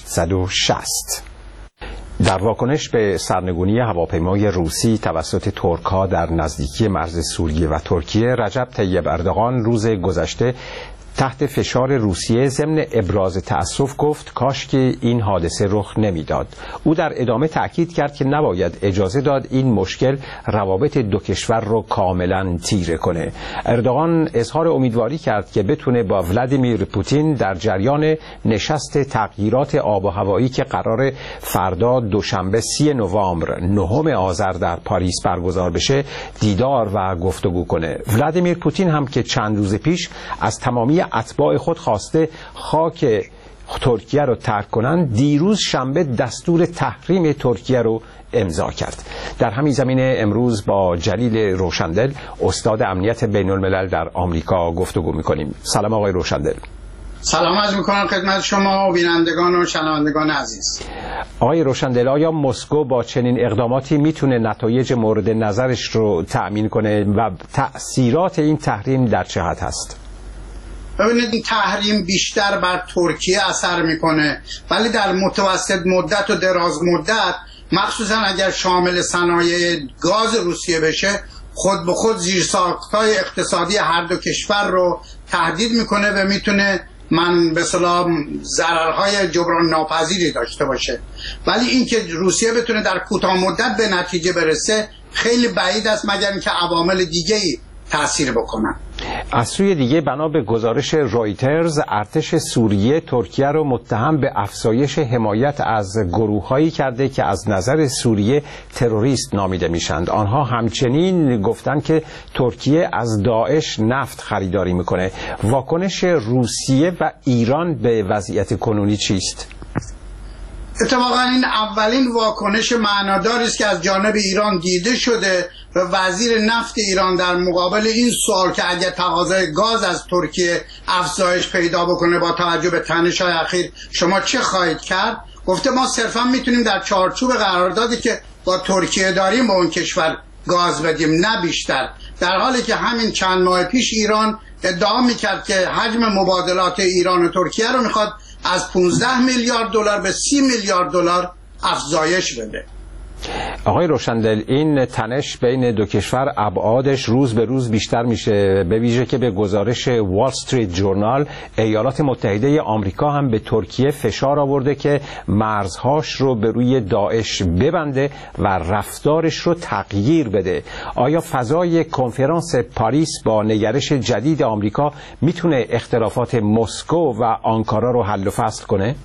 860. در واکنش به سرنگونی هواپیمای روسی توسط ترک‌ها در نزدیکی مرز سوریه و ترکیه، رجب طیب اردوغان روز گذشته تحت فشار روسیه ضمن ابراز تأسف گفت کاش که این حادثه رخ نمیداد. او در ادامه تأکید کرد که نباید اجازه داد این مشکل روابط دو کشور رو کاملا تیره کنه. اردوغان اظهار امیدواری کرد که بتونه با ولادیمیر پوتین در جریان نشست تغییرات آب و هوایی که قرار فردا دوشنبه 30 نوامبر 9 آذر در پاریس برگزار بشه دیدار و گفتگو کنه. ولادیمیر پوتین هم که چند روز پیش از تمامی اتباع خود خواسته خاک ترکیه رو ترک کنند، دیروز شنبه دستور تحریم ترکیه رو امضا کرد. در همین زمینه امروز با جلیل روشندل استاد امنیت بین الملل در آمریکا گفتگو میکنیم. سلام آقای روشندل. سلام عرض میکنم خدمت شما و بینندگان و شنوندگان عزیز. آقای روشندل، آیا مسکو با چنین اقداماتی میتونه نتایج مورد نظرش رو تأمین کنه و تأثیرات این تحریم در چه حد هست؟ ببینید این تحریم بیشتر بر ترکیه اثر میکنه، ولی در متوسط مدت و دراز مدت، مخصوصا اگر شامل صنایع گاز روسیه بشه، خود به خود زیرساخت‌های اقتصادی هر دو کشور رو تهدید میکنه و میتونه به اصطلاح ضررهای جبران ناپذیری داشته باشه. ولی اینکه روسیه بتونه در کوتاه مدت به نتیجه برسه خیلی بعید است، مگر اینکه عوامل دیگه‌ای تأثیر بکنن. از سوی دیگه بنا به گزارش رویترز، ارتش سوریه ترکیه رو متهم به افزایش حمایت از گروه‌هایی کرده که از نظر سوریه تروریست نامیده میشند. آنها همچنین گفتن که ترکیه از داعش نفت خریداری میکنه. واکنش روسیه و ایران به وضعیت کنونی چیست؟ اتفاقا این اولین واکنش معناداری است که از جانب ایران دیده شده و وزیر نفت ایران در مقابل این سوال که اگر تقاضای گاز از ترکیه افزایش پیدا بکنه با توجه به تنش‌های اخیر شما چه خواهید کرد، گفته ما صرفا میتونیم در چارچوب قراردادی که با ترکیه داریم به اون کشور گاز بدیم، نه بیشتر. در حالی که همین چند ماه پیش ایران ادعا میکرد که حجم مبادلات ایران و ترکیه رو میخواد از 15 میلیارد دلار به 30 میلیارد دلار افزایش بده. آقای روشندل، این تنش بین دو کشور ابعادش روز به روز بیشتر میشه، به ویژه که به گزارش وال استریت جورنال ایالات متحده آمریکا هم به ترکیه فشار آورده که مرزهاش رو به روی داعش ببنده و رفتارش رو تغییر بده. آیا فضای کنفرانس پاریس با نگرش جدید آمریکا میتونه اختلافات مسکو و آنکارا رو حل و فصل کنه؟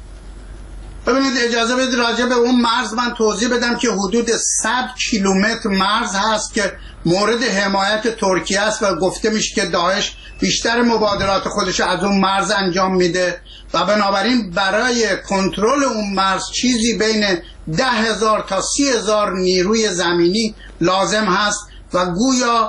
ببینید اجازه بدید راجع به اون مرز من توضیح بدم که حدود 100 کیلومتر مرز هست که مورد حمایت ترکیه است و گفته میشه که داعش بیشتر مبادلات خودش از اون مرز انجام میده و بنابراین برای کنترل اون مرز چیزی بین 10,000 تا 30,000 نیروی زمینی لازم هست و گویا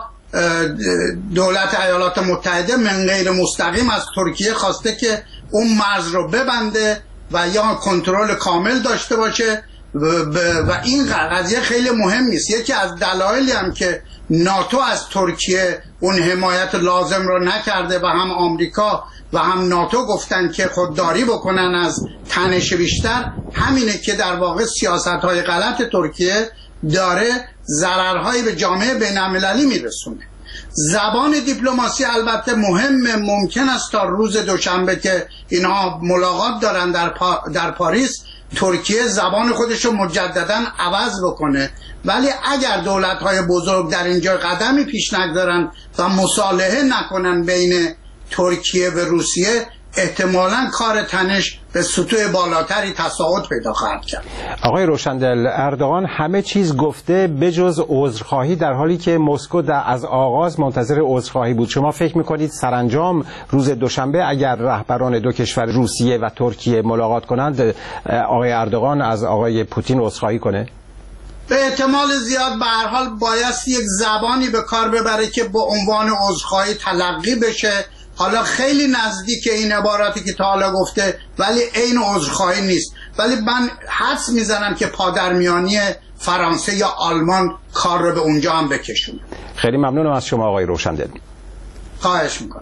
دولت ایالات متحده من غیر مستقیم از ترکیه خواسته که اون مرز رو ببنده و یا کنترل کامل داشته باشه و این قضیه خیلی مهم است. یکی از دلایلی هم که ناتو از ترکیه اون حمایت لازم رو نکرده و هم آمریکا و هم ناتو گفتن که خودداری بکنن از تنش بیشتر، همینه که در واقع سیاست‌های غلط ترکیه داره ضررهایی به جامعه بین‌المللی میرسونه. زبان دیپلماسی البته مهمه، ممکن است تا روز دوشنبه که اینها ملاقات دارن در پاریس ترکیه زبان خودش رو مجددا عوض بکنه، ولی اگر دولت‌های بزرگ در اینجا قدمی پیش نگذارن و مصالحه نکنن بین ترکیه و روسیه، احتمالاً کار تنش به سطوح بالاتری تصاعد پیدا خواهد کرد. آقای روشندل، اردوغان همه چیز گفته بجز عذرخواهی، در حالی که مسکو از آغاز منتظر عذرخواهی بود. شما فکر میکنید سرانجام روز دوشنبه اگر رهبران دو کشور روسیه و ترکیه ملاقات کنند آقای اردوغان از آقای پوتین عذرخواهی کنه؟ به احتمال زیاد به هر حال بایستی یک زبانی به کار ببره که با عنوان عذرخواهی تلقی بشه. حالا خیلی نزدیک این عباراتی که تا حالا گفته ولی عین عذرخواهی نیست، ولی من حدس میزنم که پادرمیانی فرانسه یا آلمان کار رو به اونجا هم بکشونه. خیلی ممنونم از شما آقای روشندل. خواهش میکنم.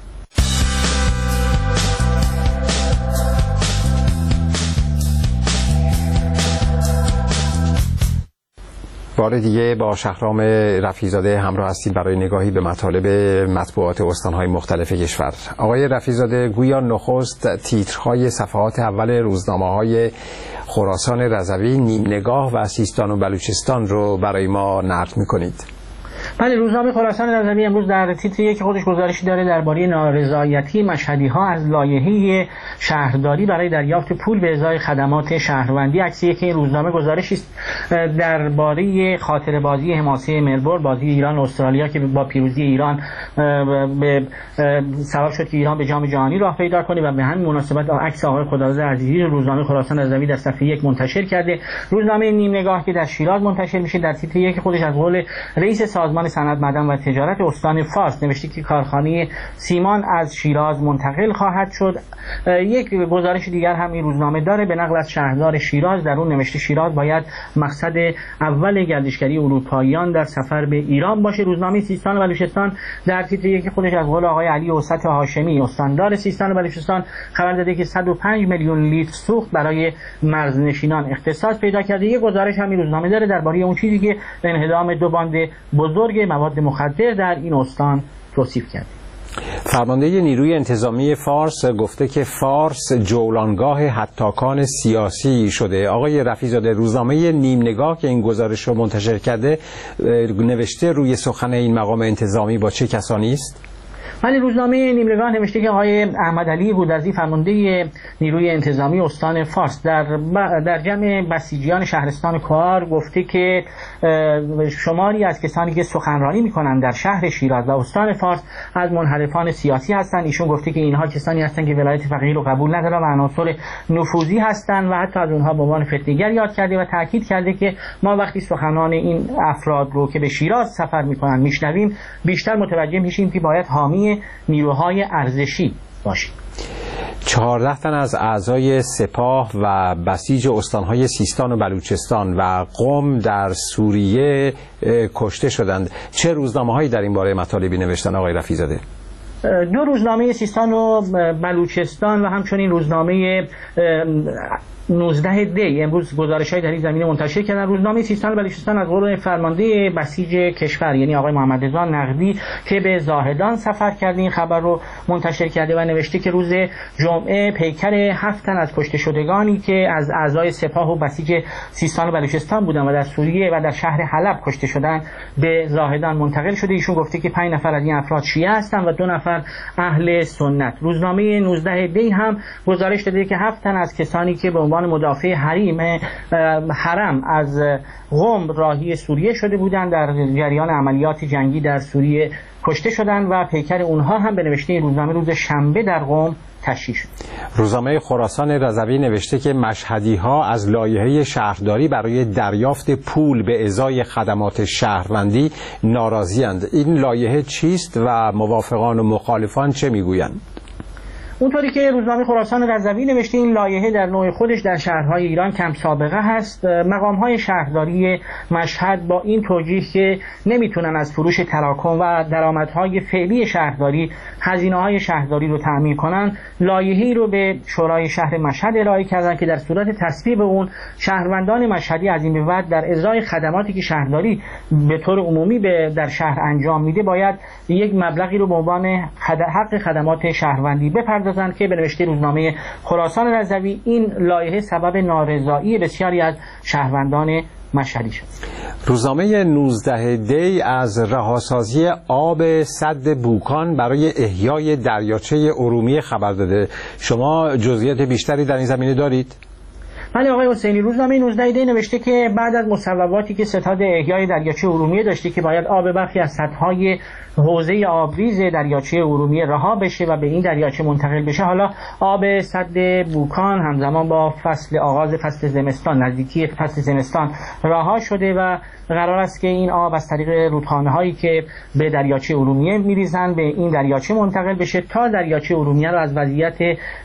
بار دیگه با شهرام رفیع‌زاده همراه هستید برای نگاهی به مطالب مطبوعات استان‌های مختلف کشور. آقای رفیع‌زاده، گویا نخست تیترهای صفحات اول روزنامه‌های خراسان رضوی، نیم نگاه و سیستان و بلوچستان رو برای ما نقل می‌کنید. بله، روزنامه خراسان رضوی امروز در تیتر یک خودش گزارشی داره درباره نارضایتی مشهدی‌ها از لایحه شهرداری برای دریافت پول به ازای خدمات شهروندی. عکسی که این روزنامه گزارشی است درباره خاطره بازی حماسه ملبورن، بازی ایران و استرالیا که با پیروزی ایران به سبب شد که ایران به جام جهانی راه پیدا کنه و به همین مناسبت عکس آقای خداداد عزیزی روزنامه خراسان رضوی در صفحه 1 منتشر کرده. روزنامه نیم نگاه که در شیراز منتشر میشه در تیتر یک خودش از قول رئیس سازمان سازمان صنعت معدن و تجارت استان فارس نوشته که کارخانه سیمان از شیراز منتقل خواهد شد. یک گزارش دیگر هم این روزنامه داره به نقل از شهردار شیراز، در اون نوشته شیراز باید مقصد اول گردشگری اروپاییان در سفر به ایران باشه. روزنامه سیستان و بلوچستان در تیتر یکی خودش از قول آقای علی اوسط هاشمی استاندار سیستان و بلوچستان خبر داده که 105 میلیون لیتر سوخت برای مرزنشینان اختصاص پیدا کرده. یک گزارش هم این روزنامه داره درباره اون چیزی که انهدام دو باند بزرگ مواد مخدر در این استان توصیف کرده. فرمانده نیروی انتظامی فارس گفته که فارس جولانگاه هتاکان سیاسی شده. آقای رفیع‌زاده، روزنامه نیم نگاه که این گزارش رو منتشر کرده نوشته روی سخن این مقام انتظامی با چه کسانی است؟ ولی روزنامه نیم نگاه نوشته که آقای احمد علی گودرزی فرمانده نیروی انتظامی استان فارس در جمع بسیجیان شهرستان کوار گفته که شماری از کسانی که سخنرانی میکنند در شهر شیراز و استان فارس از منحرفان سیاسی هستند. ایشون گفته که اینها کسانی هستند که ولایت فقیه رو قبول ندارن و عناصر نفوذی هستند و حتی از اونها به عنوان فتنه‌گر یاد کرده و تاکید کرده که ما وقتی سخنان این افراد رو که به شیراز سفر میکنن میشنویم بیشتر متوجه میشیم که باید حامی نیروهای ارزشی باشیم. 14 تن از اعضای سپاه و بسیج استانهای سیستان و بلوچستان و قم در سوریه کشته شدند. چه روزنامه‌هایی در این باره مطالبی نوشتن آقای رفیع‌زاده؟ دو روزنامه سیستان و بلوچستان و همچنین روزنامه 19 دی امروز گزارش‌های در این زمینه منتشر کردن. روزنامه سیستان و بلوچستان از قول فرمانده بسیج کشور یعنی آقای محمد رضا نقدی که به زاهدان سفر کرده این خبر رو منتشر کرده و نوشته که روز جمعه پیکر 7 تن از کشته شدگانی که از اعضای سپاه و بسیج سیستان و بلوچستان بودن و در سوریه و در شهر حلب کشته شدن به زاهدان منتقل شده. ایشون گفته که 5 نفر از این افراد شیعه هستند و 2 نفر اهل سنت. روزنامه 19 دی هم گزارش داده که 7 تن از کسانی که به عنوان مدافع حرم از قم راهی سوریه شده بودند در جریان عملیات جنگی در سوریه کشته شدند و پیکر اونها هم به نوشته این روزنامه روز شنبه در قم تشییع شد. روزنامه خراسان رضوی نوشته که مشهدی‌ها از لایحه شهرداری برای دریافت پول به ازای خدمات شهروندی ناراضی‌اند. این لایحه چیست و موافقان و مخالفان چه میگویند؟ اونطوری که روزنامه خراسان رضوی نوشته این لایحه در نوع خودش در شهرهای ایران کم سابقه هست. مقام‌های شهرداری مشهد با این توجیه که نمیتونن از فروش تراکم و درآمدهای فعلی شهرداری هزینه‌های شهرداری رو تأمین کنن، لایحه‌ای رو به شورای شهر مشهد ارائه کردن که در صورت تصویب اون شهروندان مشهدی از این به بعد در ازای خدماتی که شهرداری به طور عمومی در شهر انجام میده باید یک مبلغی رو به عنوان حق خدمات شهروندی بپردازند که به نوشته روزنامه خراسان رضوی این لایحه سبب نارضایی بسیاری از شهروندان مشهدی شد. روزنامه 19 دی از رهاسازی آب سد بوکان برای احیای دریاچه ارومیه خبر داده. شما جزئیات بیشتری در این زمینه دارید؟ بله آقای حسینی، روزنامه 19 دی نوشته که بعد از مصوباتی که ستاد احیای دریاچه ارومیه داشته که باید آب برخی از سدهای حوزه آبریز دریاچه ارومیه رها بشه و به این دریاچه منتقل بشه، حالا آب سد بوکان همزمان با آغاز فصل زمستان، نزدیکی فصل زمستان رها شده و قرار است که این آب از طریق رودخانه هایی که به دریاچه ارومیه میریزن به این دریاچه منتقل بشه تا دریاچه ارومیه را از وضعیت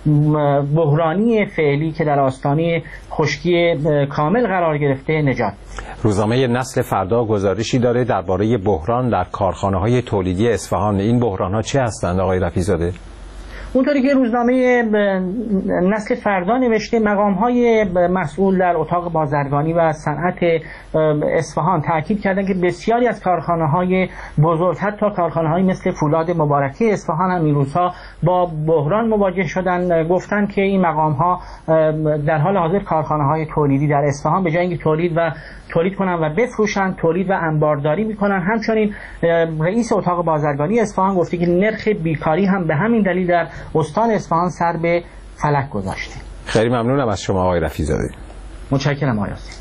بحرانی فعلی که در آستانه خشکی کامل قرار گرفته نجات. روزنامه نسل فردا گزارشی داره درباره بحران در کارخانه‌های تولیدی اصفهان. این بحران‌ها چه هستند آقای رفیع‌زاده؟ اونطوری که روزنامه نسل فردا نوشته مقام‌های مسئول در اتاق بازرگانی و صنعت اصفهان تاکید کردند که بسیاری از کارخانه‌های بزرگ، حتی کارخانه‌هایی مثل فولاد مبارکی اصفهان هم این روزها با بحران مواجه شدند. گفتند که این مقام‌ها در حال حاضر کارخانه‌های تولیدی در اصفهان به جای اینکه تولید کنن و بفروشن، تولید و انبارداری میکنن. همچنین رئیس اتاق بازرگانی اصفهان گفته که نرخ بیکاری هم به همین دلیل در استان اصفهان سر به فلک گذاشته. خیلی ممنونم از شما آقای رفیع‌زاده. متشکرم آقای حسینی.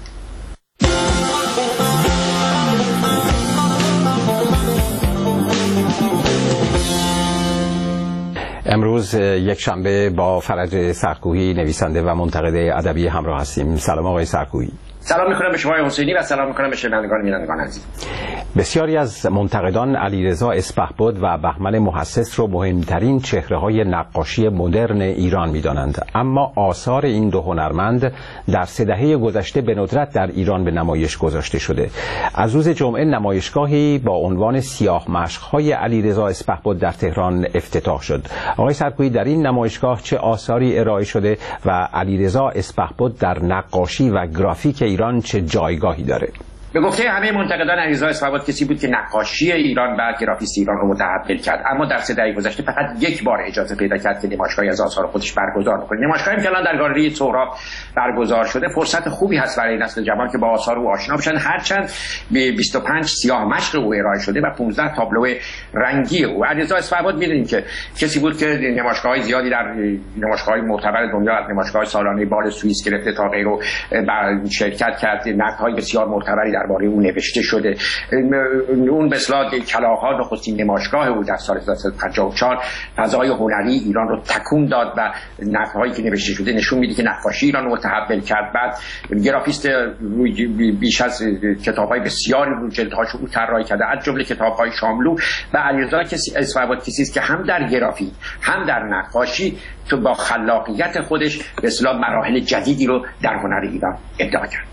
امروز یک شنبه با فرج سرکوهی نویسنده و منتقد ادبی همراه هستیم. سلام آقای سرکوهی. سلام میکنم به شما حسینی و سلام میکنم به شنوندگان عزیز. بسیاری از منتقدان علیرضا اسپهبد و بهمن محسس رو مهمترین چهره‌های نقاشی مدرن ایران می‌دانند، اما آثار این دو هنرمند در 3 دهه گذشته به ندرت در ایران به نمایش گذاشته شده. از روز جمعه نمایشگاهی با عنوان سیاه مشق‌های علیرضا اسپهبد در تهران افتتاح شد. آقای سرکویی، در این نمایشگاه چه آثاری ارائه شده و علیرضا اسپهبد در نقاشی و گرافیک ایران چه جایگاهی داره؟ به گفته همه منتقدان علیرضا اسپهبد کسی بود که نقاشی ایران و گرافیست ایران رو متحول کرد، اما در 3 دهه گذشته فقط یک بار اجازه پیدا کرد که نمایشگاهی از آثار خودش برگزار کنه. نمایشگاهی که الان در گالری سهراب برگزار شده فرصت خوبی هست برای نسل جوان که با آثار او آشنا بشن، هرچند به 25 سیاه مشق او ارائه شده و 15 تابلو رنگی او. علیرضا اسپهبد می‌دونیم که کسی بود که نمایشگاه‌های زیادی در نمایشگاه‌های معتبر دنیا، از نمایشگاه سالانه بال سوئیس گرفته تا غیره شرکت کرد. نقدهای بسیار معتبری درباره او نوشته شده. اون به اصطلاح کلاغ‌ها نخستین نمایشگاه او در سال 1954 فضای هنری ایران رو تکون داد و نقدهایی که نوشته شده نشون میده که نقاشی ایران رو متحول کرد. بعد گرافیست بیش از کتاب‌های بسیاری رو جلدهاش او طراحی کرده، از جمله کتاب‌های شاملو. و علیرضا اسپهبد کسی است که هم در گرافیک هم در نقاشی تو با خلاقیت خودش به اصطلاح مراحل جدیدی رو در هنر ایران ابداع کرد.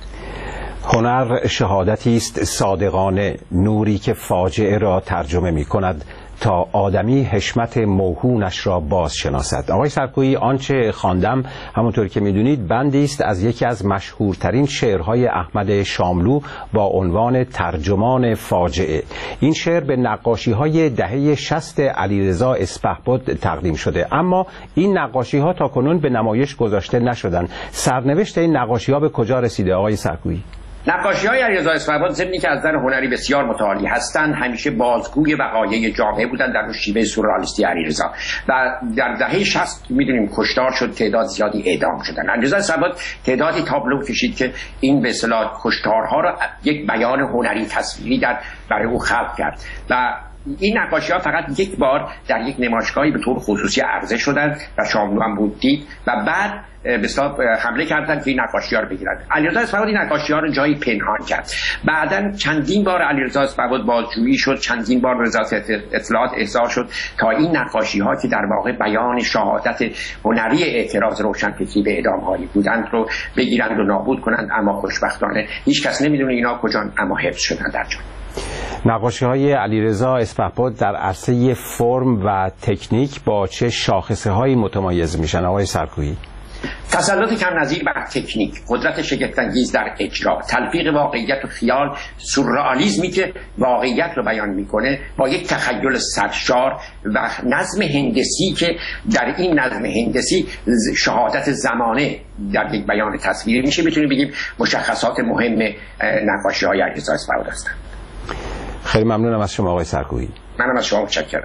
هنر شهادتی است صادقانه، نوری که فاجعه را ترجمه می کند تا آدمی حشمت موهونش را باز شناسد. آقای سرکویی، آنچه خواندم همونطور که میدونید بندی است از یکی از مشهورترین شعرهای احمد شاملو با عنوان ترجمان فاجعه. این شعر به نقاشی‌های دهه 60 علیرضا اسپهبد تقدیم شده، اما این نقاشی‌ها تاکنون به نمایش گذاشته نشدند. سرنوشت این نقاشی‌ها به کجا رسیده آقای سرکویی؟ نقاشی‌های علیرضا اسپهبد ضمنی که از نظر هنری بسیار متعالی هستند، همیشه بازگوی وقایع جامعه بودند در شیوه سورئالیستی علیرضا. و در دهه 60 می‌دونیم کشتار شد، تعداد زیادی اعدام شدند. علیرضا اسپهبد تعدادی تابلو کشید که این به اصطلاح کشتارها را یک بیان هنری تصویری برای او خلق کرد و این نقاشی‌ها فقط یک بار در یک نمایشگاهی به طور خصوصی عرضه شدند و شاملو هم بود دید و بعد به اصطلاح حمله کردند که این نقاشی‌ها رو بگیرند. علیرضا اسپهبد این نقاشی‌ها رو جایی پنهان کرد. بعداً چندین بار علیرضا اسپهبد بازجویی شد، چندین بار وزارت اطلاعات احضار شد تا این نقاشی‌ها که در واقع بیان شهادت هنری اعتراض روشنفکری به اعدام‌هایی بودند رو بگیرند و نابود کنند، اما خوشبختانه هیچ کس نمی‌دونه اینا کجان، اما حفظ شدند در جا. نقاشی‌های علیرضا اسپهبد در عرصه فرم و تکنیک با چه شاخصه‌هایی متمایز میشن آقای سرکویی؟ تسلط کم نظیر بر تکنیک، قدرت شگفت‌انگیز در اجرا، تلفیق واقعیت و خیال، سورئالیسمی که واقعیت رو بیان میکنه با یک تخیل سرشار و نظم هندسی که در این نظم هندسی شهادت زمانه در یک بیان تصویری میشه. میتونیم بگیم مشخصات مهم نقاشی‌های علیرضا اسپهبد هستند. خیلی ممنونم از شما آقای سرکویی. منم از شما متشکرم.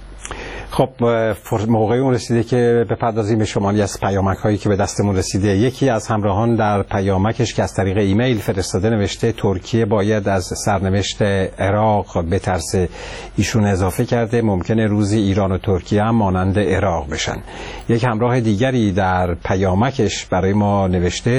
خب موقع اون رسیده که بپردازیم به شماری از پیامک هایی که به دستمون رسیده. یکی از همراهان در پیامکش که از طریق ایمیل فرستاده نوشته ترکیه باید از سرنوشت عراق بترسه. ایشون اضافه کرده ممکنه روزی ایران و ترکیه هم مانند عراق بشن. یک همراه دیگری در پیامکش برای ما نوشته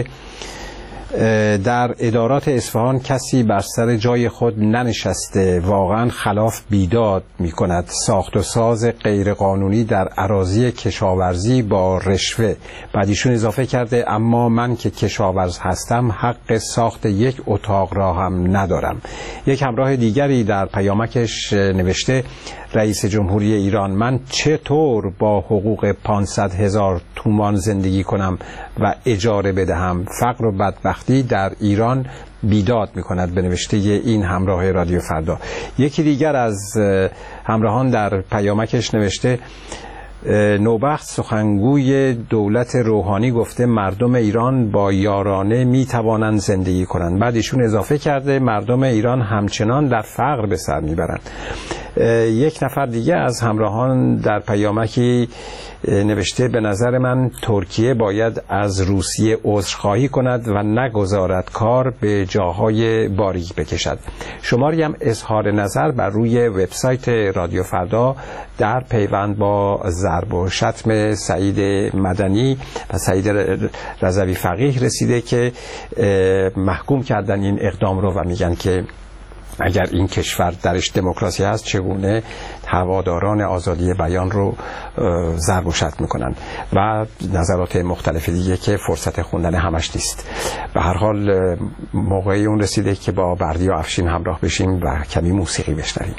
در ادارات اصفهان کسی بر سر جای خود ننشسته، واقعا خلاف بیداد می کند. ساخت و ساز غیرقانونی در اراضی کشاورزی با رشوه. بعد ایشون اضافه کرده اما من که کشاورز هستم حق ساخت یک اتاق را هم ندارم. یک همراه دیگری در پیامکش نوشته رئیس جمهوری ایران من چطور با حقوق 500,000 تومان زندگی کنم و اجاره بدهم؟ فقر و بدبختی در ایران بیداد می کند، به نوشته این همراه رادیو فردا. یکی دیگر از همراهان در پیامکش نوشته نوبخت سخنگوی دولت روحانی گفته مردم ایران با یارانه می توانند زندگی کنند. بعد ایشون اضافه کرده مردم ایران همچنان در فقر به سر می برند. یک نفر دیگه از همراهان در پیامکی نوشته به نظر من ترکیه باید از روسیه عذرخواهی کند و نگذارد کار به جاهای باریک بکشد. شماری هم اظهار نظر بر روی وبسایت رادیو فردا در پیوند با ضرب و شتم سعید مدنی و سعید رضوی فقیه رسیده که محکوم کردن این اقدام رو و میگن که اگر این کشور درش دموکراسی هست چگونه هواداران آزادی بیان رو ضرب و شتم میکنن و نظرات مختلف دیگه که فرصت خوندن همش نیست. به هر حال موقعی اون رسیده که با بردی و افشین همراه بشیم و کمی موسیقی بشنویم.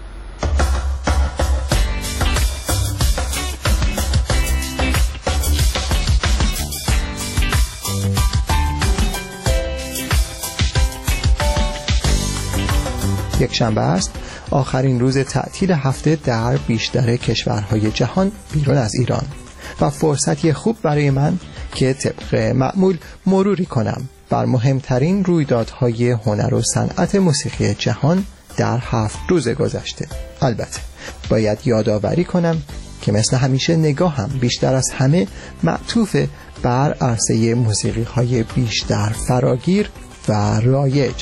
یک شنبه است، آخرین روز تعطیل هفته در بیشتر کشورهای جهان بیرون از ایران و فرصتی خوب برای من که طبق معمول مروری کنم بر مهمترین رویدادهای هنر و صنعت موسیقی جهان در 7 روز گذشته. البته باید یادآوری کنم که مثل همیشه نگاهم بیشتر از همه معطوف بر عرصه موسیقی‌های بیشتر فراگیر و رایج.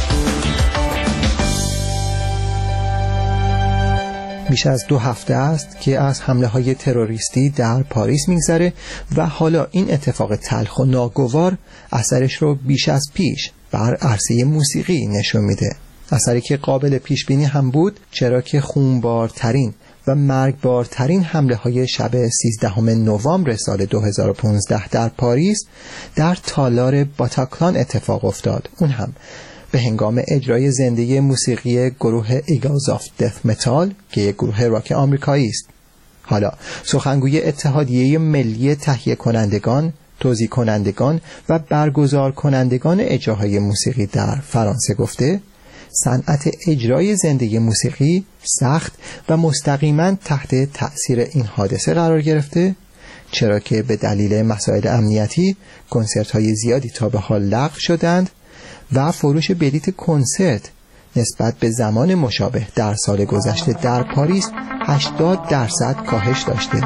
بیش از 2 هفته است که از حمله‌های تروریستی در پاریس می‌گذره و حالا این اتفاق تلخ و ناگوار اثرش رو بیش از پیش بر عرصه موسیقی نشون میده. اثری که قابل پیش بینی هم بود، چرا که خونبارترین و مرگبارترین حمله‌های شب 13 نوامبر سال 2015 در پاریس در تالار باتاکلان اتفاق افتاد. اون هم به هنگام اجرای زنده موسیقی گروه ایگلز آف دث متال که یک گروه راک آمریکایی است. حالا سخنگوی اتحادیه ملی تهیه کنندگان، توزیع کنندگان و برگزار کنندگان اجراهای موسیقی در فرانسه گفته صنعت اجرای زنده موسیقی سخت و مستقیما تحت تأثیر این حادثه قرار گرفته، چرا که به دلیل مسائل امنیتی کنسرت‌های زیادی تا به حال لغو شدند و فروش بلیت کنسرت نسبت به زمان مشابه در سال گذشته در پاریس 80% کاهش داشته.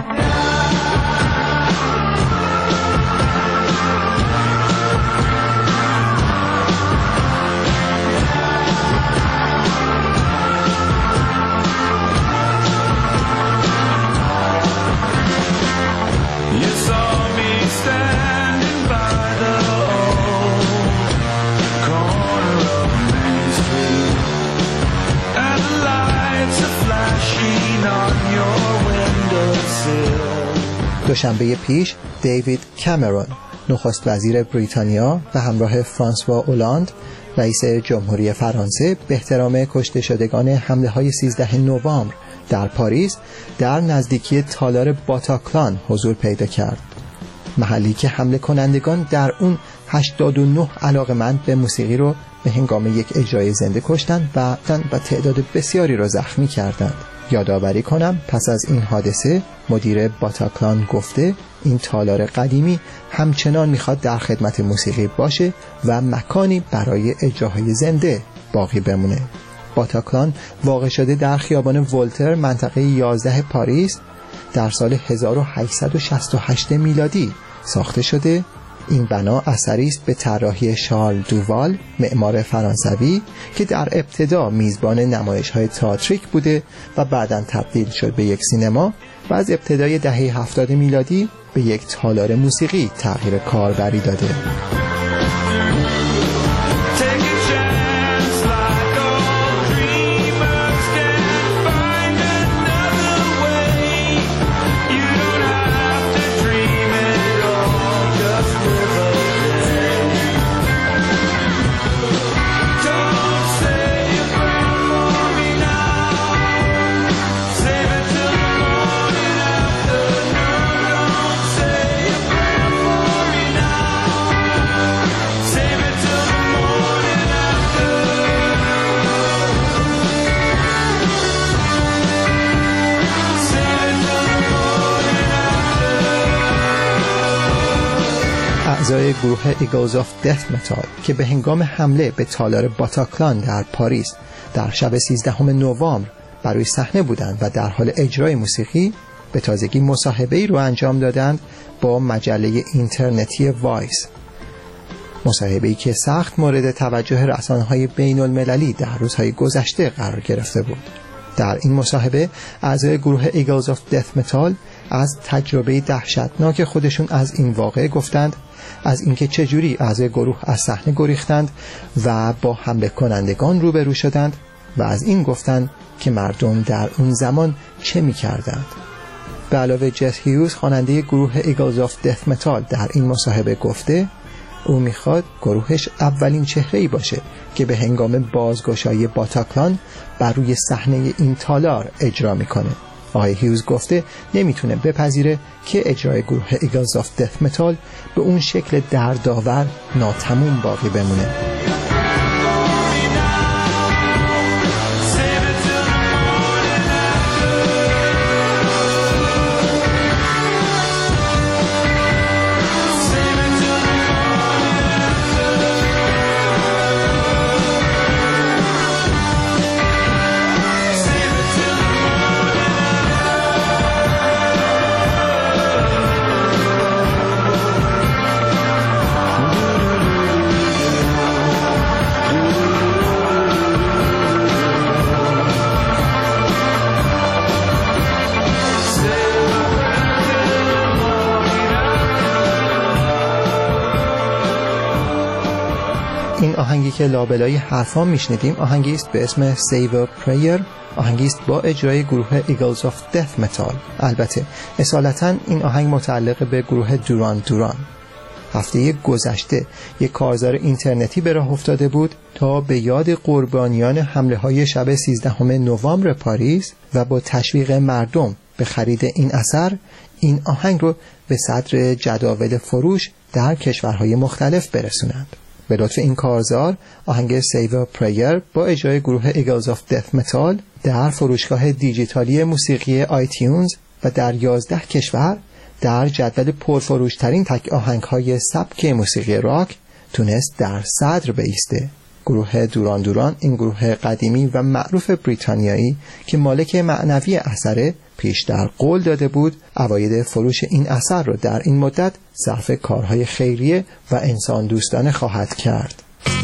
دوشنبه پیش دیوید کامرون نخست وزیر بریتانیا و همراه فرانسوا اولاند رئیس جمهوری فرانسه به احترام کشته شدگان حمله های 13 نوامبر در پاریس در نزدیکی تالار باتاکلان حضور پیدا کرد، محلی که حمله کنندگان در اون 89 علاقمند به موسیقی رو به هنگام یک اجرای زنده کشتند و تعداد بسیاری رو زخمی کردند. یادآوری کنم پس از این حادثه مدیر باتاکلان گفته این تالار قدیمی همچنان میخواد در خدمت موسیقی باشه و مکانی برای اجراهای زنده باقی بمونه. باتاکلان واقع شده در خیابان ولتر منطقه 11 پاریس در سال 1868 میلادی ساخته شده. این بنا اثری است به طراحی شارل دووال، معمار فرانسوی که در ابتدا میزبان نمایش‌های تئاتریک بوده و بعداً تبدیل شد به یک سینما و از ابتدای دهه 70 میلادی به یک تالار موسیقی تغییر کاربری داده. اعضای گروه ایگلز آف دث متال که به هنگام حمله به تالار باتاکلان در پاریس در شب 13 نوامبر روی صحنه بودند و در حال اجرای موسیقی به تازگی مصاحبه‌ای رو انجام دادند با مجله اینترنتی وایس. مصاحبه‌ای که سخت مورد توجه رسانه‌های بین‌المللی در روزهای گذشته قرار گرفته بود. در این مصاحبه اعضای گروه ایگلز آف دث متال از تجربه دهشتناک خودشون از این واقعه گفتند، از اینکه چجوری اعضای گروه از صحنه گریختند و با حمله کنندگان روبرو شدند و از این گفتند که مردم در اون زمان چه می‌کردند. به علاوه جس هیوز خواننده گروه ایگلز آف دث متال در این مصاحبه گفته او میخواد گروهش اولین چهره‌ای باشه که به هنگام بازگشایی باتاکلان بر روی صحنه این تالار اجرا میکنه. آقای هیوز گفته نمیتونه بپذیره که اجرای گروه ایگلز آف دث متال به اون شکل دردآور ناتموم باقی بمونه. این آهنگی که لابلای حرفام میشنیدیم آهنگی است به اسم Save a Prayer، آهنگی است با اجرای گروه Eagles of Death Metal. البته اصالتا این آهنگ متعلق به گروه دوران دوران. هفته گذشته یک کارزار اینترنتی به راه افتاده بود تا به یاد قربانیان حمله های شب 13 نوامبر پاریس و با تشویق مردم به خرید این اثر این آهنگ رو به صدر جداول فروش در کشورهای مختلف برسونند. به لطف این کارزار آهنگ Save a Prayer با اجرای گروه Eagles of Death Metal در فروشگاه دیجیتالی موسیقی آیتیونز و در 11 کشور در جدول پرفروشترین تک آهنگ‌های سبک موسیقی راک تونست در صدر بایسته. گروه دوران دوران، این گروه قدیمی و معروف بریتانیایی که مالک معنوی اثر، پیش در قول داده بود عواید فروش این اثر رو در این مدت صرف کارهای خیریه و انسان دوستانه خواهد کرد.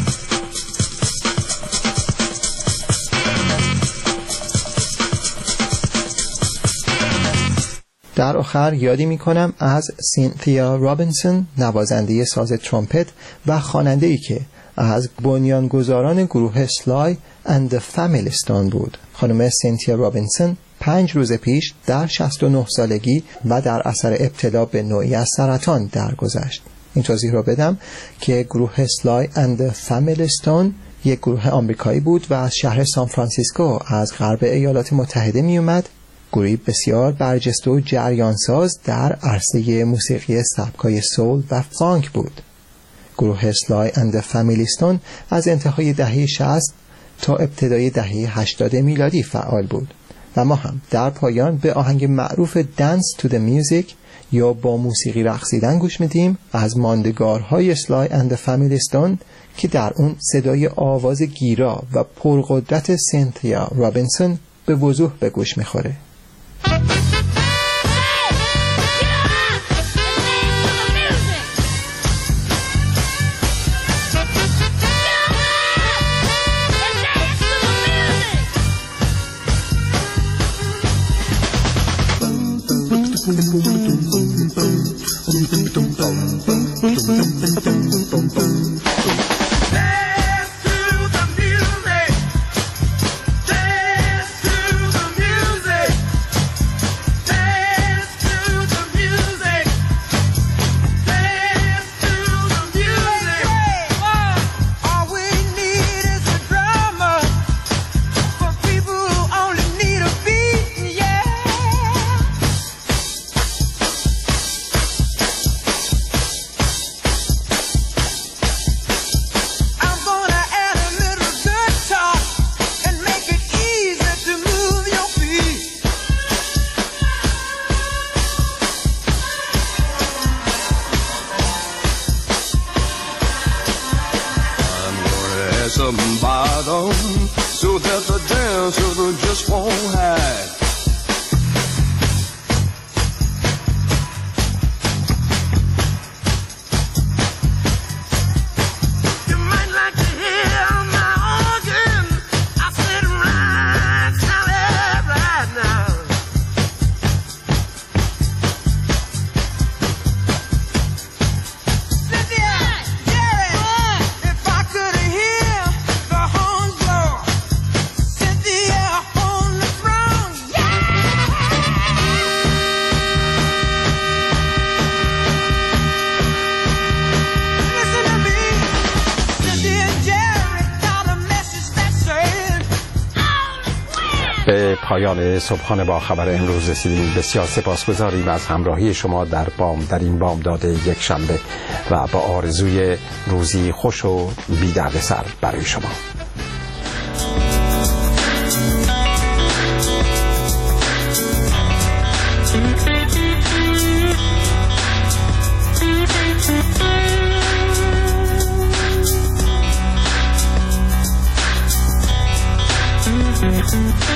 در آخر یادی میکنم از سینتیا رابینسون، نوازنده ساز ترومپت و خواننده‌ای که از بنیانگذاران گروه سلای اند فامیلی استون بود. خانم سینتیا رابینسون 5 روز پیش در 69 سالگی و در اثر ابتلا به نوعی از سرطان درگذشت. این توضیح رو بدم که گروه سلای اند فامیلی استون یک گروه آمریکایی بود و از شهر سان فرانسیسکو از غرب ایالات متحده می اومد. گروهی بسیار برجسته و جریانساز در عرصه موسیقی سبکای سول و فانک بود. گروه سلای اند فامیلی استون از انتهای دهه 60 تا ابتدای دهه 80 میلادی فعال بود و ما هم در پایان به آهنگ معروف Dance to the Music یا با موسیقی رقصیدن گوش میدیم از ماندگارهای سلای اند فامیلی استون که در اون صدای آواز گیرا و پرقدرت سینتیا رابینسون به وضوح به گوش میخوره. well, children just won't hide. به پایان صبحانه با خبر امروز رسیدیم. بسیار سپاسگزاریم از همراهی شما در این بامداد یک شنبه و با آرزوی روزی خوش و بی دردسر برای شما.